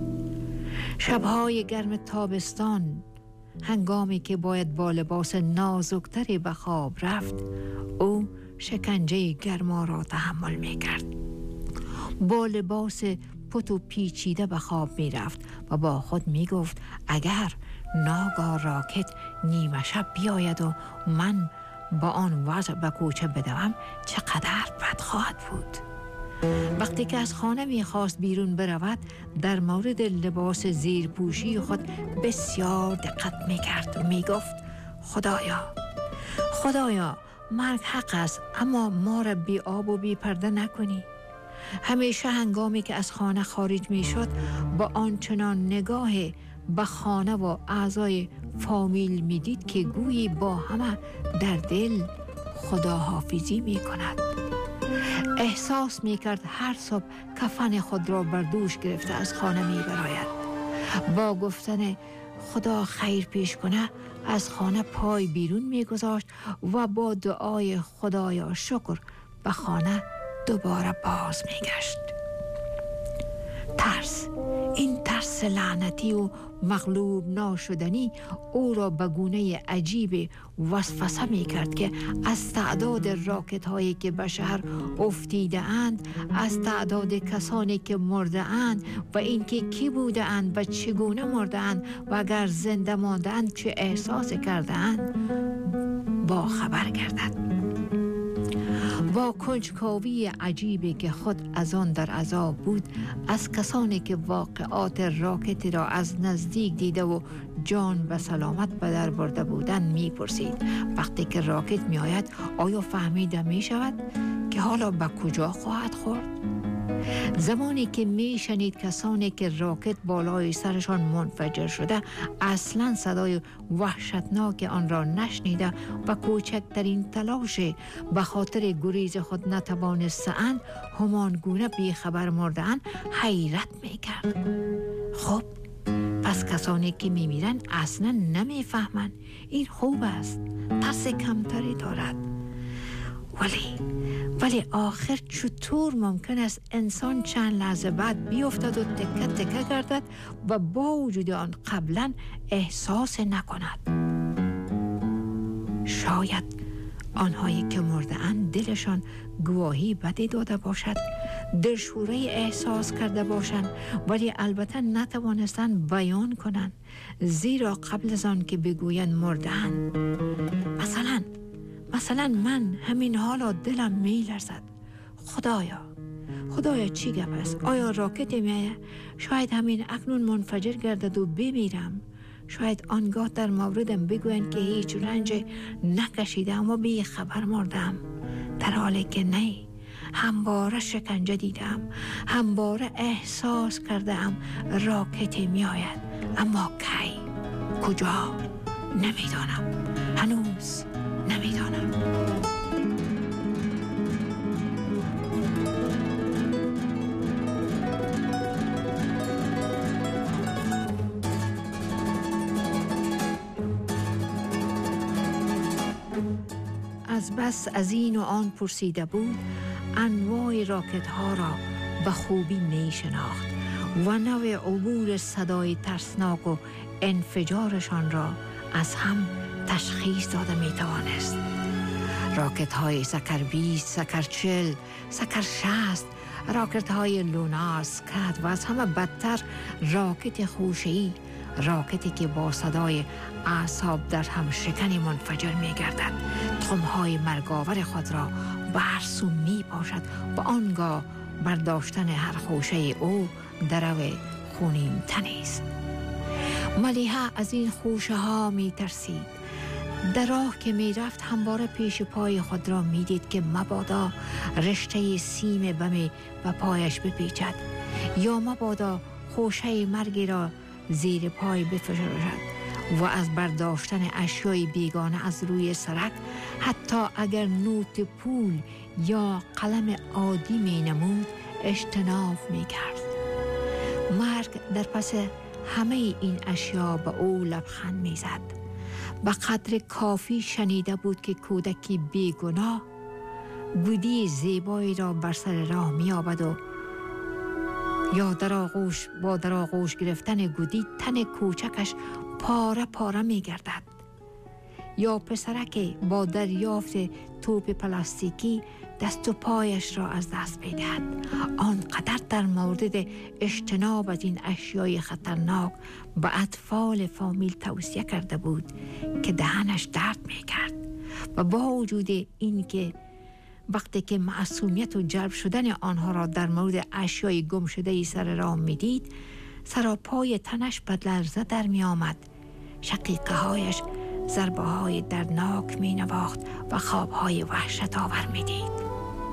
[SPEAKER 22] شبهای گرم تابستان هنگامی که باید با لباس نازکتری به خواب رفت، او شکنجه گرما را تحمل می کرد. با لباس پت و پیچیده به خواب می رفت و با خود می گفت اگر ناگاه راکت نیمه شب بیاید و من با آن وضع به کوچه بدوم، چقدر بد خواهد بود. وقتی که از خانه می خواست بیرون برود، در مورد لباس زیرپوشی خود بسیار دقت می کرد و می گفت خدایا خدایا مرگ حق است، اما ما را بی آب و بی پرده نکنی. همیشه هنگامی که از خانه خارج می شد با آنچنان نگاه به خانه و اعضای فامیل می دید که گویی با همه در دل خداحافظی می کند. احساس می کرد هر صبح کفن خود را بر دوش گرفته از خانه می براید. با گفتن خدا خیر پیش کنه از خانه پای بیرون می گذاشت و با دعای خدایا شکر به خانه دوباره باز می گشت. ترس، این ترس لعنتی و مغلوب ناشدنی او را به گونه عجیب وسوسه می کرد که از تعداد راکت هایی که به شهر افتیده اند، از تعداد کسانی که مرده اند و اینکه کی بوده اند و چگونه مرده اند و اگر زنده مانده اند چه احساس کرده اند با خبر گردد. با کنجکاوی عجیبی که خود از آن در عذاب بود، از کسانی که واقعات راکتی را از نزدیک دیده و جان و سلامت به در برده بودند میپرسید وقتی که راکت میآید آیا فهمیده می شود که حالا به کجا خواهد خورد؟ زمانی که می شنید کسانی که راکت بالای سرشان منفجر شده اصلا صدای وحشتناک آن را نشنیده و کوچکترین تلاش به خاطر گریز خود نتوانستند، همان گونه بیخبر مرده‌اند، حیرت می کرد. خب پس کسانی که می میرن اصلا نمی فهمند. این خوب است، ترس کمتری دارد. ولی ولی آخر چطور ممکن است انسان چند لحظه بعد بیفتد و تکه تکه گردد و با وجود آن قبلا احساس نکند؟ شاید آنهایی که مرده‌اند دلشان گواهی بدی داده باشد، دلشوره احساس کرده باشند، ولی البته نتوانستند بیان کنند، زیرا قبل از آن که بگویند مرده‌اند. مثلا مثلا من همین حالا دلم می‌لرزد. خدایا خدایا چی گپ است؟ آیا راکت میآید؟ شاید همین اکنون منفجر گردد و بمیرم. شاید آنگاه در موردم بگویند که هیچ رنج نکشیدم و بی خبر مردم، در حالی که نه، همواره شکنجه دیدم، همواره احساس کردم راکت می آید، اما کی، کجا، نمیدانم، هنوز نمیدانم. از بس از این و آن پرسیده بود، انواع راکت ها را به خوبی می شناخت و نوع عبور صدای ترسناک و انفجارشان را از هم تشخیص داده می توانست. راکت های سکر بیست، سکر چل، سکر شست، راکت های لوناس، کد و از همه بدتر راکت خوشه‌ای، راکتی که با صدای اعصاب در هم شکنی منفجر می گردد، تخم‌های مرگاور خود را برسو می پاشد و آنگاه برداشتن هر خوشه او درو خونین تنی است. ملیحه از این خوشه ها می ترسید. در راه که می رفت همواره پیش پای خود را می دید که مبادا رشته سیم بمی به پایش بپیچد یا مبادا خوشه مرگی را زیر پای بفشارد و از برداشتن اشیای بیگانه از روی سرک، حتی اگر نوت پول یا قلم عادی می نمود، اجتناب می کرد. مرگ در پس همه این اشیا به او لبخند می زد. به قدر کافی شنیده بود که کودکی بیگناه گودی زیبایی را بر سر راه می آبد و یا در آغوش با در آغوش گرفتن گودی تن کوچکش پاره پاره می گردد، یا پسرک با دریافت توپ پلاستیکی دست و پایش را از دست می دهد. آنقدر در مورد اجتناب از این اشیای خطرناک به اطفال فامیل توصیه کرده بود که دهنش درد می کرد و با وجود این که وقتی که معصومیت و جلب شدن آنها را در مورد اشیای گم شده سر راه می دید، سراپای تنش به لرزه در می آمد. شقیقه هایش ضربه های دردناک می نواخت و خواب های وحشت آور می دید.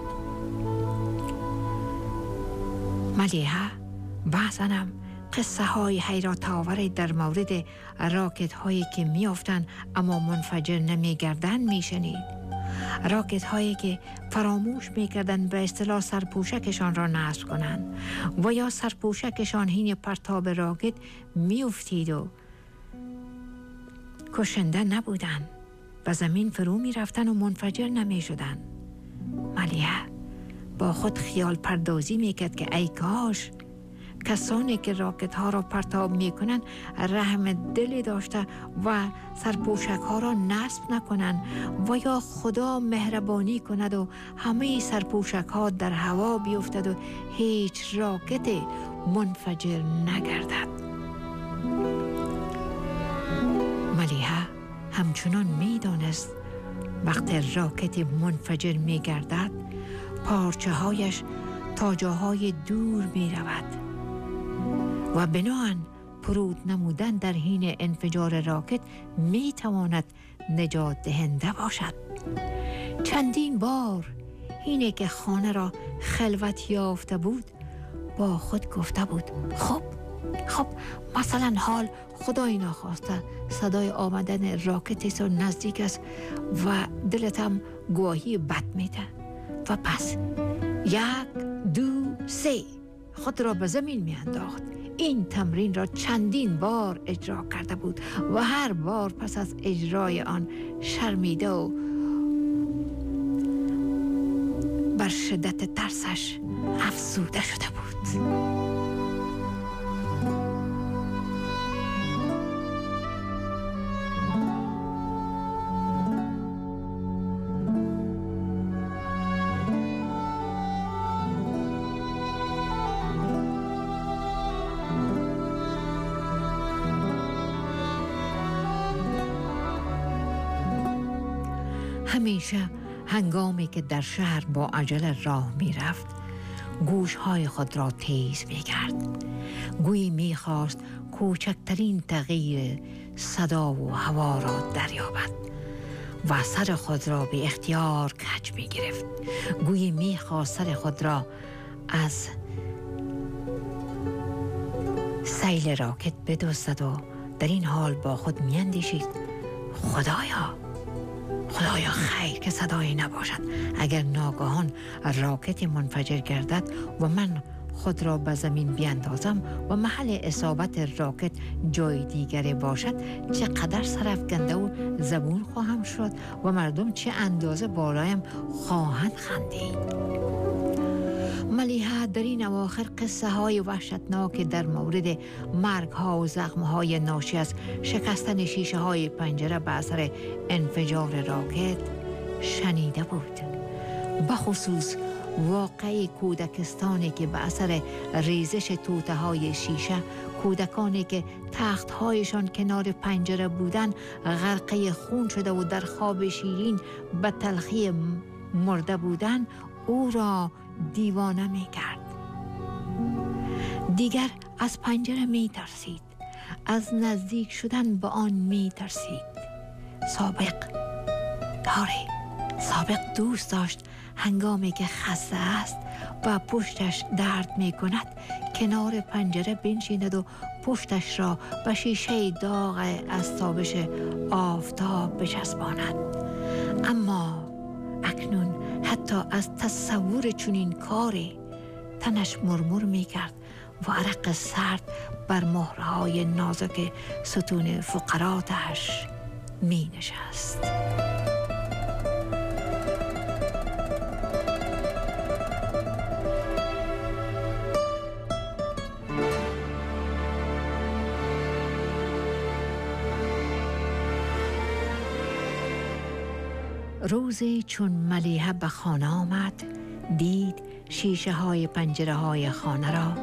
[SPEAKER 22] ملیحه بعضنم قصه های حیرت آور در مورد راکت هایی که می افتند اما منفجر نمی گردند می شنید. راکت هایی که فراموش می کردند به اصطلاح سرپوشکشان را نصب کنند و یا سرپوشکشان حین پرتاب راکت می افتید و کشنده نبودند و زمین فرو می رفتن و منفجر نمی شدن. ملیحه با خود خیال پردازی می کرد که ای کاش کسانی که راکت ها را پرتاب می کنند رحم دلی داشته و سرپوشک ها را نصب نکنند و یا خدا مهربانی کند و همه سرپوشک ها در هوا بیفتد و هیچ راکت منفجر نگردد. ملیحه همچنان می دانست وقتی راکت منفجر می گردد پارچه هایش تا جاهای دور می رود و بناهن پرود نمودن در حین انفجار راکت می تواند نجات دهنده باشد. چندین بار حینی که خانه را خلوت یافته بود با خود گفته بود خب خب مثلا حال خدای ناخواسته صدای آمدن راکت است و نزدیک است و دلتم گواهی بد میده و پس یک دو سه خود را به زمین می انداخت. این تمرین را چندین بار اجرا کرده بود و هر بار پس از اجرای آن شرمیده و شدت ترسش افزوده شده بود. همیشه هنگامی که در شهر با عجله راه می رفت گوشهای خود را تیز می کرد. گویی می خواست کوچکترین تغییر صدا و هوا را دریابد و سر خود را به اختیار کج می گرفت. گویی می خواست سر خود را از سیل راکت بدزدد و در این حال با خود می اندیشید خدایا خدایا خیر که صدایی نباشد. اگر ناگهان راکت منفجر گردد و من خود را به زمین بیاندازم و محل اصابت راکت جای دیگری باشد، چقدر سرافکنده و زبون خواهم شد و مردم چه اندازه بالایم خواهند خندید. ملیحه در این اواخر قصه های وحشتناک در مورد مرگ ها و زخم های ناشی از شکستن شیشه های پنجره به اثر انفجار راکت شنیده بود. بخصوص واقعی کودکستانی که به اثر ریزش توته های شیشه کودکانی که تخت هایشان کنار پنجره بودن غرقه خون شده و در خواب شیرین به تلخی مرده بودن او را دیوانه می کرد. دیگر از پنجره می ترسید. از نزدیک شدن به آن می ترسید. سابق داره سابق دوست داشت هنگامی که خسته است و پشتش درد می کند کنار پنجره بنشیند و پشتش را به شیشه داغ از تابش آفتاب بچسباند. اما اکنون حتی از تصور چنین کاری تنش مرمور می کرد و عرق سرد بر مهرهای نازک ستون فقراتش می نشست. روزی چون ملیحه به خانه آمد دید شیشه های پنجره های خانه را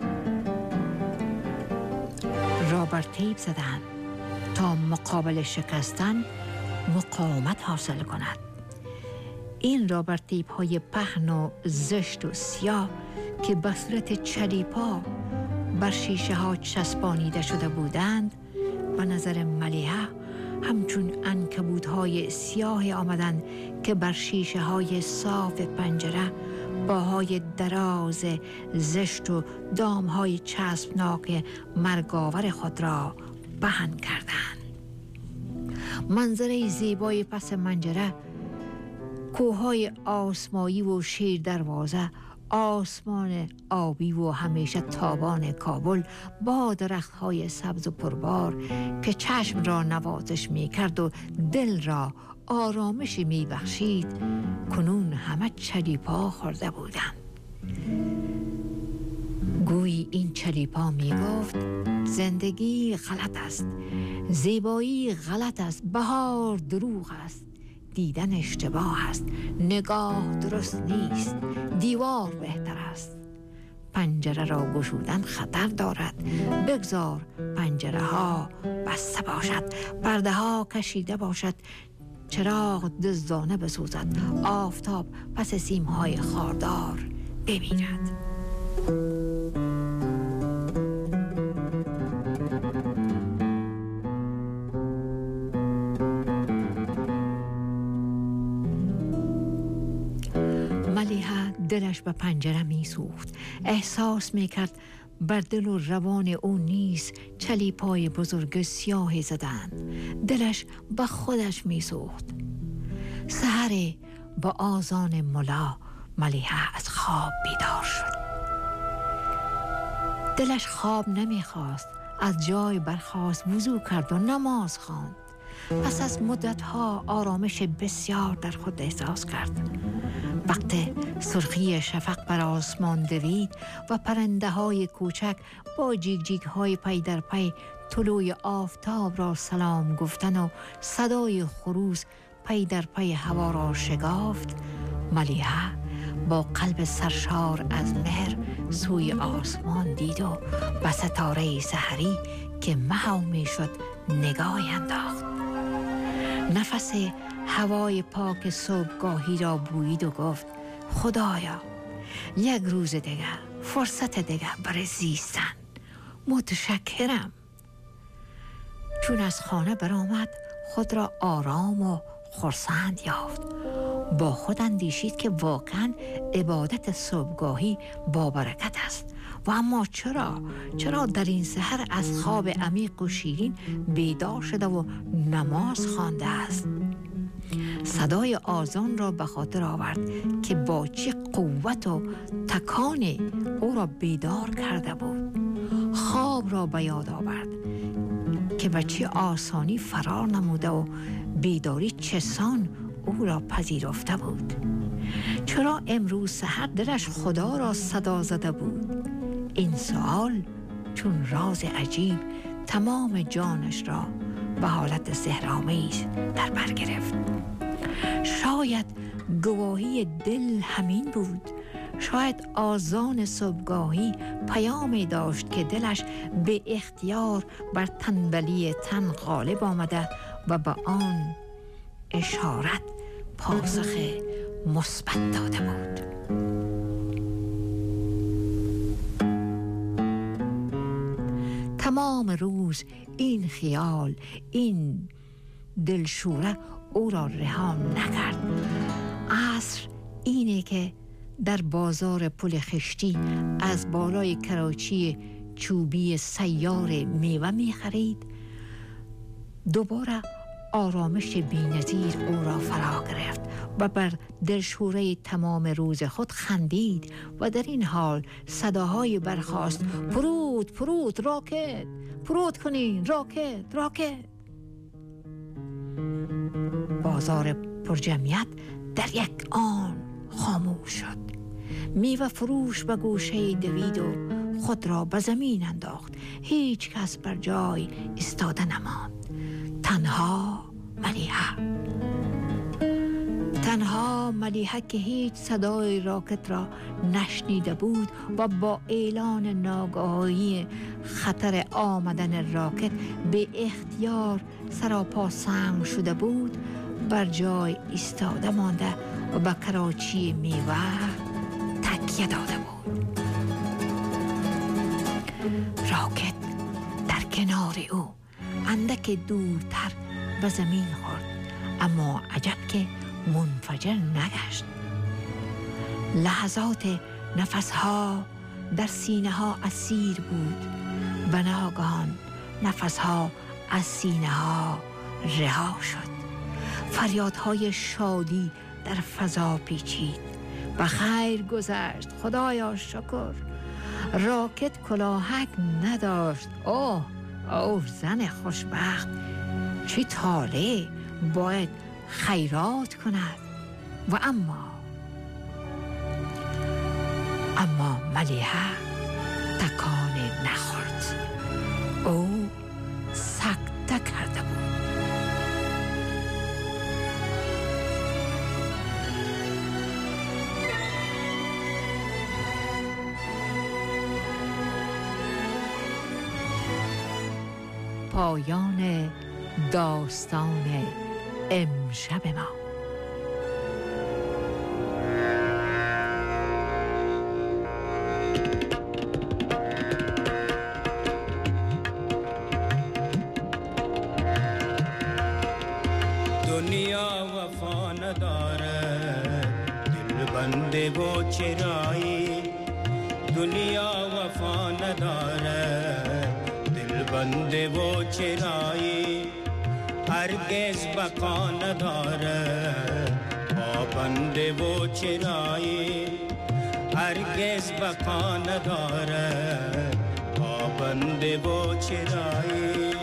[SPEAKER 22] را بر تیپ زدند تا مقابل شکستن مقاومت حاصل کند. این را بر تیپ های پهن و زشت و سیاه که به صورت چلیپا بر شیشه ها چسبانیده شده بودند به نظر ملیحه همچون عنکبوت‌های سیاه آمدند که بر شیشه های صاف پنجره باهای دراز زشت و دامهای چسبناک مرگاور خود را پهن کردند. منظره زیبای پس منجره، کوههای آسمایی و شیر دروازه، آسمان آبی و همیشه تابان کابل با درختهای سبز و پربار که چشم را نوازش می کرد و دل را آرامش می بخشید کنون همه چلیپا خورده بودند. گویی این چلیپا می گفت زندگی غلط است، زیبایی غلط است، بهار دروغ است، دیدن اشتباه است، نگاه درست نیست، دیوار بهتر است، پنجره را گشودن خطر دارد، بگذار پنجره ها بسته باشد، پرده ها کشیده باشد، چراغ دزدانه بسوزد، آفتاب پس سیم های خاردار بمیرد. ملیحه دلش به پنجره می سوخت. احساس می کرد بر دل و روان او نیز چلیپای بزرگ سیاهی زدند. دلش به خودش می سوخت. سحر با آذان ملا ملیحه از خواب بیدار شد. دلش خواب نمی خواست. از جای برخاست، وضو کرد و نماز خواند. پس از مدتها آرامش بسیار در خود احساس کرد. وقت سرخی شفق بر آسمان دوید و پرنده های کوچک با جیگ جیگ های پی در پی طلوع آفتاب را سلام گفتن و صدای خروس پی در پی هوا را شگافت، ملیحه با قلب سرشار از مهر سوی آسمان دید و به ستاره سحری که محو می شد نگاه انداخت. نفس هوای پاک صبحگاهی را بویید و گفت خدایا یک روز دیگه، فرصت دیگه برای زیستن، متشکرم. چون از خانه برآمد خود را آرام و خرسند یافت. با خود اندیشید که واقعا عبادت صبحگاهی با برکت است. و اما چرا؟ چرا در این سحر از خواب عمیق و شیرین بیدار شده و نماز خوانده است؟ صدای آذان را به خاطر آورد که با چه قوت و تکان او را بیدار کرده بود. خواب را به یاد آورد که به چه آسانی فرار نموده و بیداری چسان او را پذیرفته بود. چرا امروز سحر دلش خدا را صدا زده بود؟ این سوال چون راز عجیب تمام جانش را به حالت سحرآمیز در بر گرفت. شاید گواهی دل همین بود. شاید آذان صبحگاهی پیامی داشت که دلش به اختیار بر تنبلی تن غالب آمده و به آن اشارت پاسخ مثبت داده بود. تمام روز این خیال، این دلشوره او را رها نکرد. عصر اینه که در بازار پل خشتی از بالای کراچی چوبی سیار میوه می خرید. دوباره آرامش بی‌نظیر او را فرا گرفت و بر دلشوره تمام روز خود خندید و در این حال صداهای برخاست: پرود پرود راکت، پرود کنین راکت راکت. بازار پرجمعیت در یک آن خاموش شد. میوه فروش به گوشه دوید و خود را به زمین انداخت. هیچ کس بر جای ایستاده نماند. تنها ملیحه تنها ملیحه که هیچ صدای راکت را نشنیده بود و با اعلان ناگهانی خطر آمدن راکت به اختیار سراپا سنگ شده بود، بر جای ایستاده مانده و به کراچی میوه تکیه داده بود. راکت در کنار او اندک دورتر به زمین خورد، اما عجب که منفجر نگشت. لحظات نفسها در سینه ها اسیر بود. به ناگهان نفسها از سینه ها رها شد. فریادهای شادی در فضا پیچید. به خیر گذشت، خدایا شکر. راکت کلاهک نداشت. اوه اوه زن خوشبخت، چه طالع باید خیرات کند. و اما اما ملیحه تکان نخورد. او سکته کرده بود. پایان داستان امشب ما.
[SPEAKER 3] دنیا وفا نداره، دل بنده و چرایی. دنیا وفا نداره، دل بنده و چرایی. هرگز بقا نداره، پابنده و چرایی. هرگز بقا نداره، پابنده و چرایی.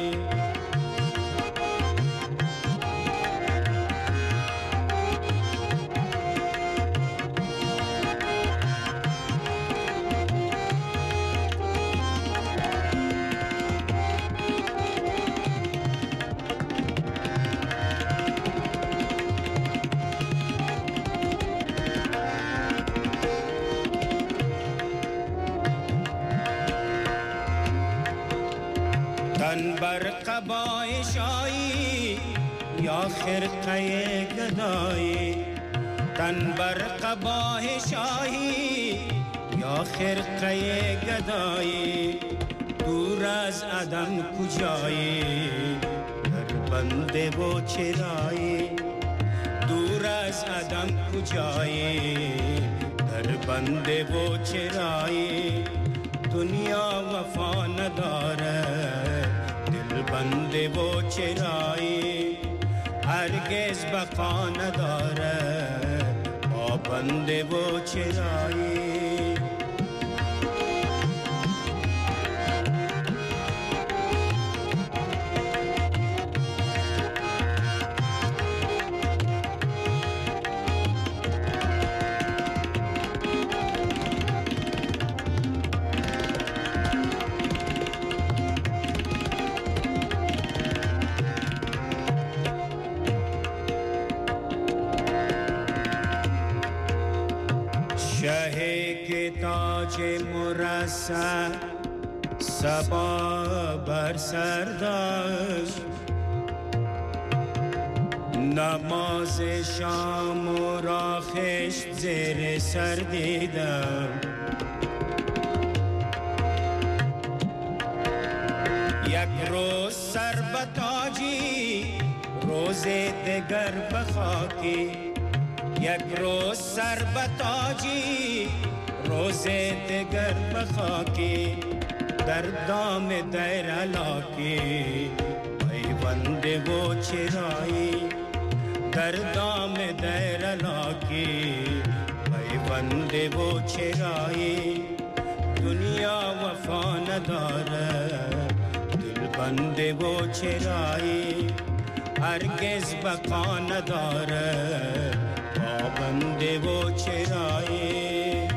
[SPEAKER 3] بر قبای شایی یا خرقه گدایی، تن بر قبای شایی یا خرقه گدایی، دور از عدم کجایی در بنده و چرایی، دور از عدم کجایی در بنده و چرایی، دنیا وفا نداره دل بنده و چرایی، هرگز بقا نداره با بنده و چرایی. تاج مرصع صبا بر سر داشت، نماز شام و را خشت زیر سر دیدم، یک روز سر به تاجی روز دگر به خاکی، یک روز سر به تاجی روز دگر بخاکی، در دام دیر علاکی پیونده و چرایی، در دام دیر علاکی پیونده و چرایی، دنیا وفا نداره دل بنده و چرایی، هرگز بقا نداره با بنده و چرایی.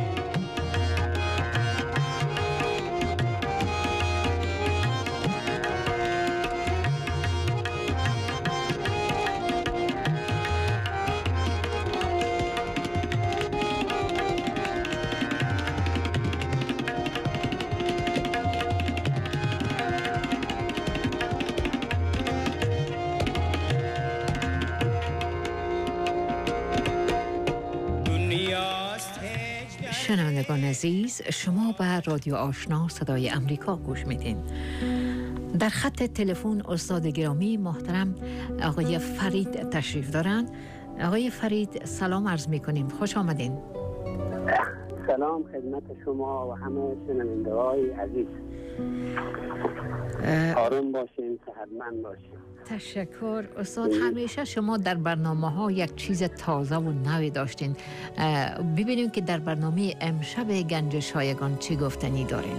[SPEAKER 22] شنوندگان عزیز، شما به رادیو آشنا صدای امریکا گوش میدین. در خط تلفن استاد گرامی محترم آقای فرید تشریف دارند. آقای فرید سلام عرض میکنیم، خوش آمدین.
[SPEAKER 5] سلام خدمت شما و همه شنونده‌های عزیز. آروم باشین، صحتمند باشین.
[SPEAKER 22] تشکر استاد. همیشه شما در برنامه ها یک چیز تازه و نوی داشتین. ببینیم که در برنامه امشب گنج شایگان چی گفتنی دارین؟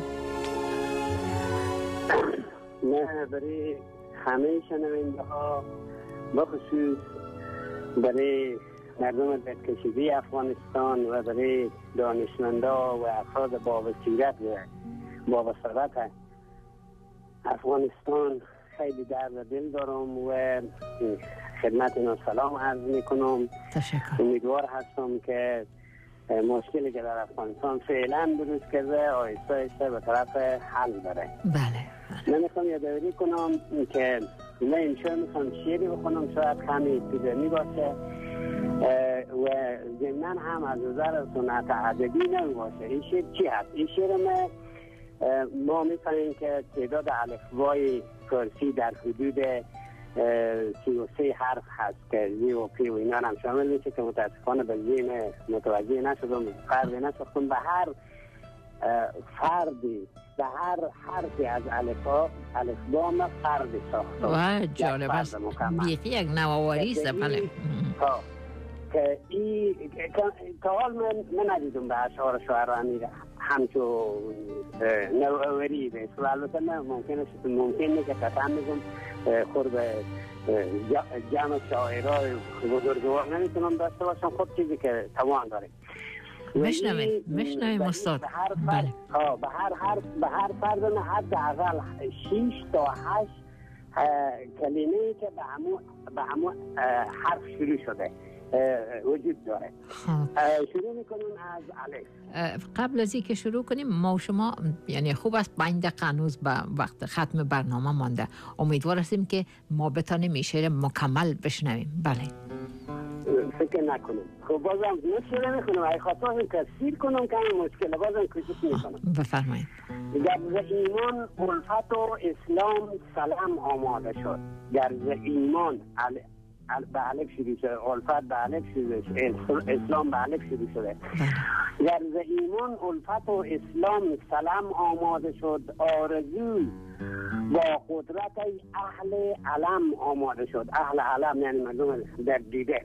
[SPEAKER 5] نه، برای همه شنونده ها بخصوص برای مردم دستکشیدی افغانستان و برای دانشمندا و افراد با بصیرت و با بصارت افغانستان خیلی درد دل دارم و خدمت اینا سلام عرض میکنم.
[SPEAKER 22] تشکر.
[SPEAKER 5] امیدوار هستم که مشکلی که در افغانستان فعلا بروز کرده آیسته آیسته به طرف حل بره.
[SPEAKER 22] بله.
[SPEAKER 5] من میخوام یادآوری کنم که من انشاء میخوام شعری بخونم، شاید کمی طولانی باشه و ضمناً هم از نظر سنت ادبی نباشه. این شعر چی هست؟ این شعر ما ما می‌فهمیم که تعداد الفبای فارسی در حدود سی و سه حرف هست که زی و پی و اینا هم شامل میشه که متاسفانه به ذهن متوجه نشدم، فرقی نساختم. به هر فردی به هر حرفی از الفا الفبا ما فرد ساختم.
[SPEAKER 22] واه جالب است، بیخی یک نوآوری است. بله
[SPEAKER 5] که این که حال من من ندیدم به اشعار شاعرانی همچو نوآوری به اصلا. البته نه ممکنه ممکنه که قطعا میگم خود به جمع شاعرای بزرگوار نمیتونم داشته باشم، خود چیزی که توان داره.
[SPEAKER 22] مشنویم مشنویم استاد.
[SPEAKER 5] به هر فرد ها به هر حرف به هر فرد نه حداقل شش تا هشت کلمه‌ای که به همون به همون حرف شروع شده وجود داره. شروع میکنیم از الف.
[SPEAKER 22] قبل از اینکه شروع کنیم ما و شما یعنی خوب است پنج دقیقه هنوز به وقت ختم برنامه مانده، امیدوار هستیم که ما بتانیم این شعر مکمل بشنویم. بله
[SPEAKER 5] فکر نکنم. خب بازم نشیره میکنم اگه خواستم تفسیر کنم که مشکل بازم کوشش میکنم.
[SPEAKER 22] بفرمایید.
[SPEAKER 5] گر ز ایمان الفت و اسلام سلام آماده شد. گر ز ایمان ال... ال... به الف شروع شده، الفت به الف شروع شده، اسلام به الف شروع شده. گر ز ایمان الفت و اسلام سلام آماده شد، آرزوی با قدرت اهل علم آماده شد. اهل علم یعنی مردم در دیده.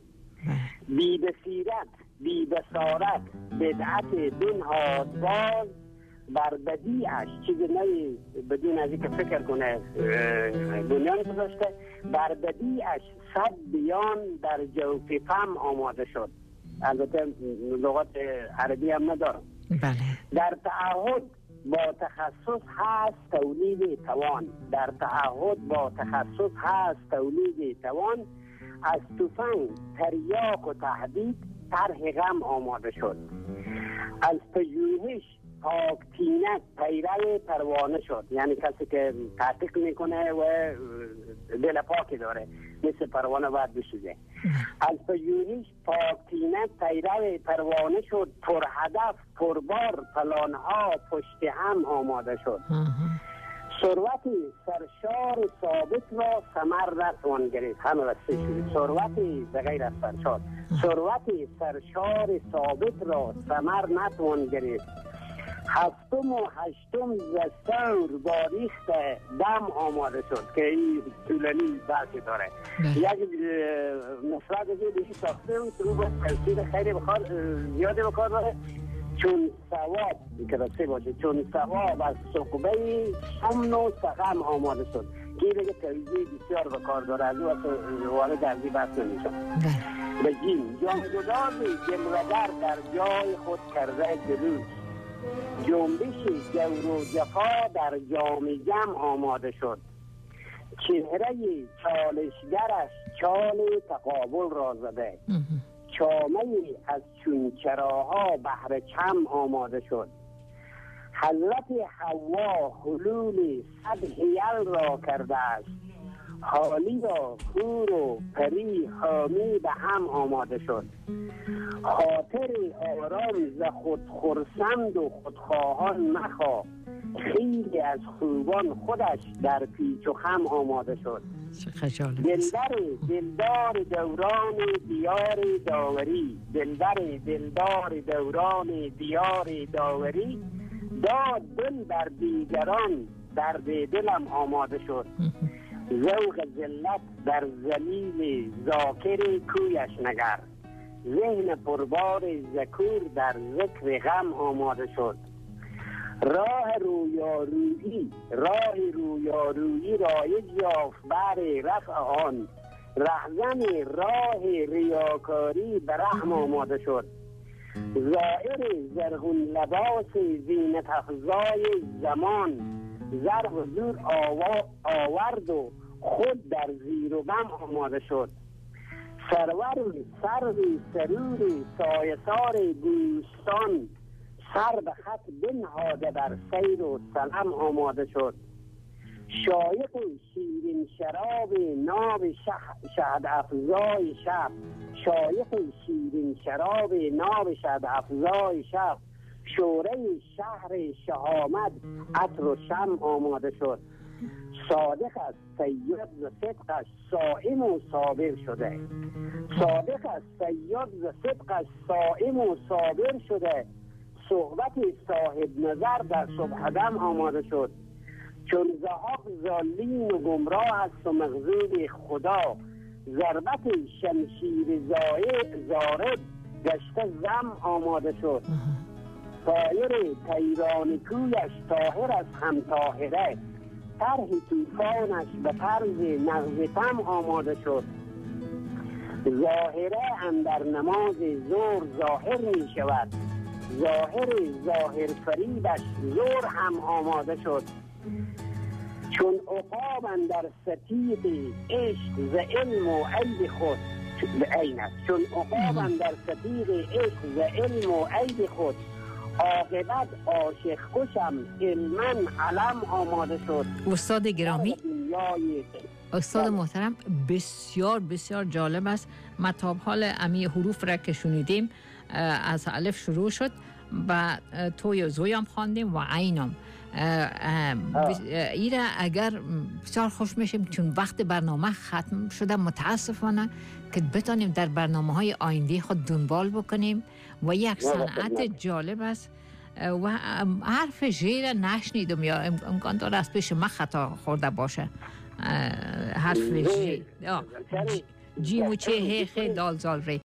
[SPEAKER 5] بی بصیرت بی بصارت بدعت بنهاد باز، بر بدیعش چیزی نهی بدون از اینکه فکر کنه بنیان گذاشته، بر بدیعش صد بیان در جوف فم آماده شد. البته لغت عربی هم ندارم.
[SPEAKER 22] بله.
[SPEAKER 5] در تعهد با تخصص هست تولید توان، در تعهد با تخصص هست تولید توان، از تفنگ تریاک و تهدید طرح غم آماده شد. از پژوهش پاک تینت پیرو پروانه شد، یعنی کسی که تحقیق میکنه و دل پاکی داره مثل پروانه باید بشوزه. از پژوهش پاک تینت پیرو پروانه شد، پر هدف پربار پلانها پشت هم آماده شد. ثروت سرشار ثابت را ثمر نتوان گرفت. همه بسته شد. ثروت بغیر از سرشار، ثروت سرشار ثابت را ثمر نتوان گرفت. هفتم و هشتم زستور با ریخت دم آماده شد که این طولانی بحثی داره. یک مفرد دیگه بهی ساخته بود رو باید تفسیر خیلی بخار زیاده بکار داره. چون ثواب که رسه باشه، چون ثواب از سقبه سمن و سقم آماده شد که دیگه توضیح بسیار بکار داره، از او اصلا وارد درزی بحث نمیشم. به جیم جانگدار جمردر در جای خود کرده جلوس، جنبش جور و جفا در جام جم آماده شد. چهره چالشگرش چال تقابل را زده، چامه از چونچراها بهر کم آماده شد. حضرت حوا حلول صد حیل را کرده است، حالی را حور و پری حامی به هم آماده شد. خاطر آرام ز خود خرسند و خودخواهان مخواه، خیلی از خوبان خودش در پیچ و خم آماده شد. دلبر دلدار دوران دیار داوری، دلبر دلدار دوران دیار داوری، داد دل بر دیگران درد دلم آماده شد. ذوق ذلت در ذلیل ذاکر کویش نگر، ذهن پربار ذکور در ذکر غم آماده شد. راه رویارویی راه رویارویی رایج یافت بر رفع آن، رهزن راه ریاکاری به رحم آماده شد. زائر زرغون لباس زینت افزای زمان، زرق و زور آورد و خود در زیر و بم آماده شد. سرور سروی سروری سایسار بوستان، سر به خط بنهاده بر سیر و سلام آماده شد. شایق شیرین شراب ناب شهد افزای شب، شایق شیرین شراب ناب شهد افزای شب، شوره شهر شهامت عطر و شم آماده شد. صادق است صیاد ز صدقش صائم و صابر شده، صادق است صیاد ز صدقش صائم و صابر شده. صحبت صاحب نظر در صبح دم آماده شد. چون زهاق زالین و گمراه است و مغضوب خدا، ضربت شمشیر زارب گشته زم آماده شد. طایر تیران کویش طاهر از هم طاهره، طرح طوفانش به طرز نغز تم آماده شد. ظاهره اندر نماز ظهر ظاهر می شود، ظاهر ظاهر فریبش زور هم آماده شد. چون عقاب اندر ستیق عشق ز علم و عیب خود، این است، چون عقابم در سبیل عشق و علم و عیب خود، عاقبت عاشق کشم علمن علم آماده شد.
[SPEAKER 22] استاد گرامی، استاد محترم، بسیار بسیار جالب است. مطاب حال امی حروف را که شنیدیم از الف شروع شد و توی و زویم خواندیم و عینم. ایره اگر بسیار خوش میشیم چون وقت برنامه ختم شده، متاسفانه که بتانیم در برنامه های آینده خود دنبال بکنیم و یک صنعت جالب است و حرف ژ نشنیدم یا امکان داره از پیش من خطا خورده باشه. حرف ژ جیم و چه هی خی دال زال ری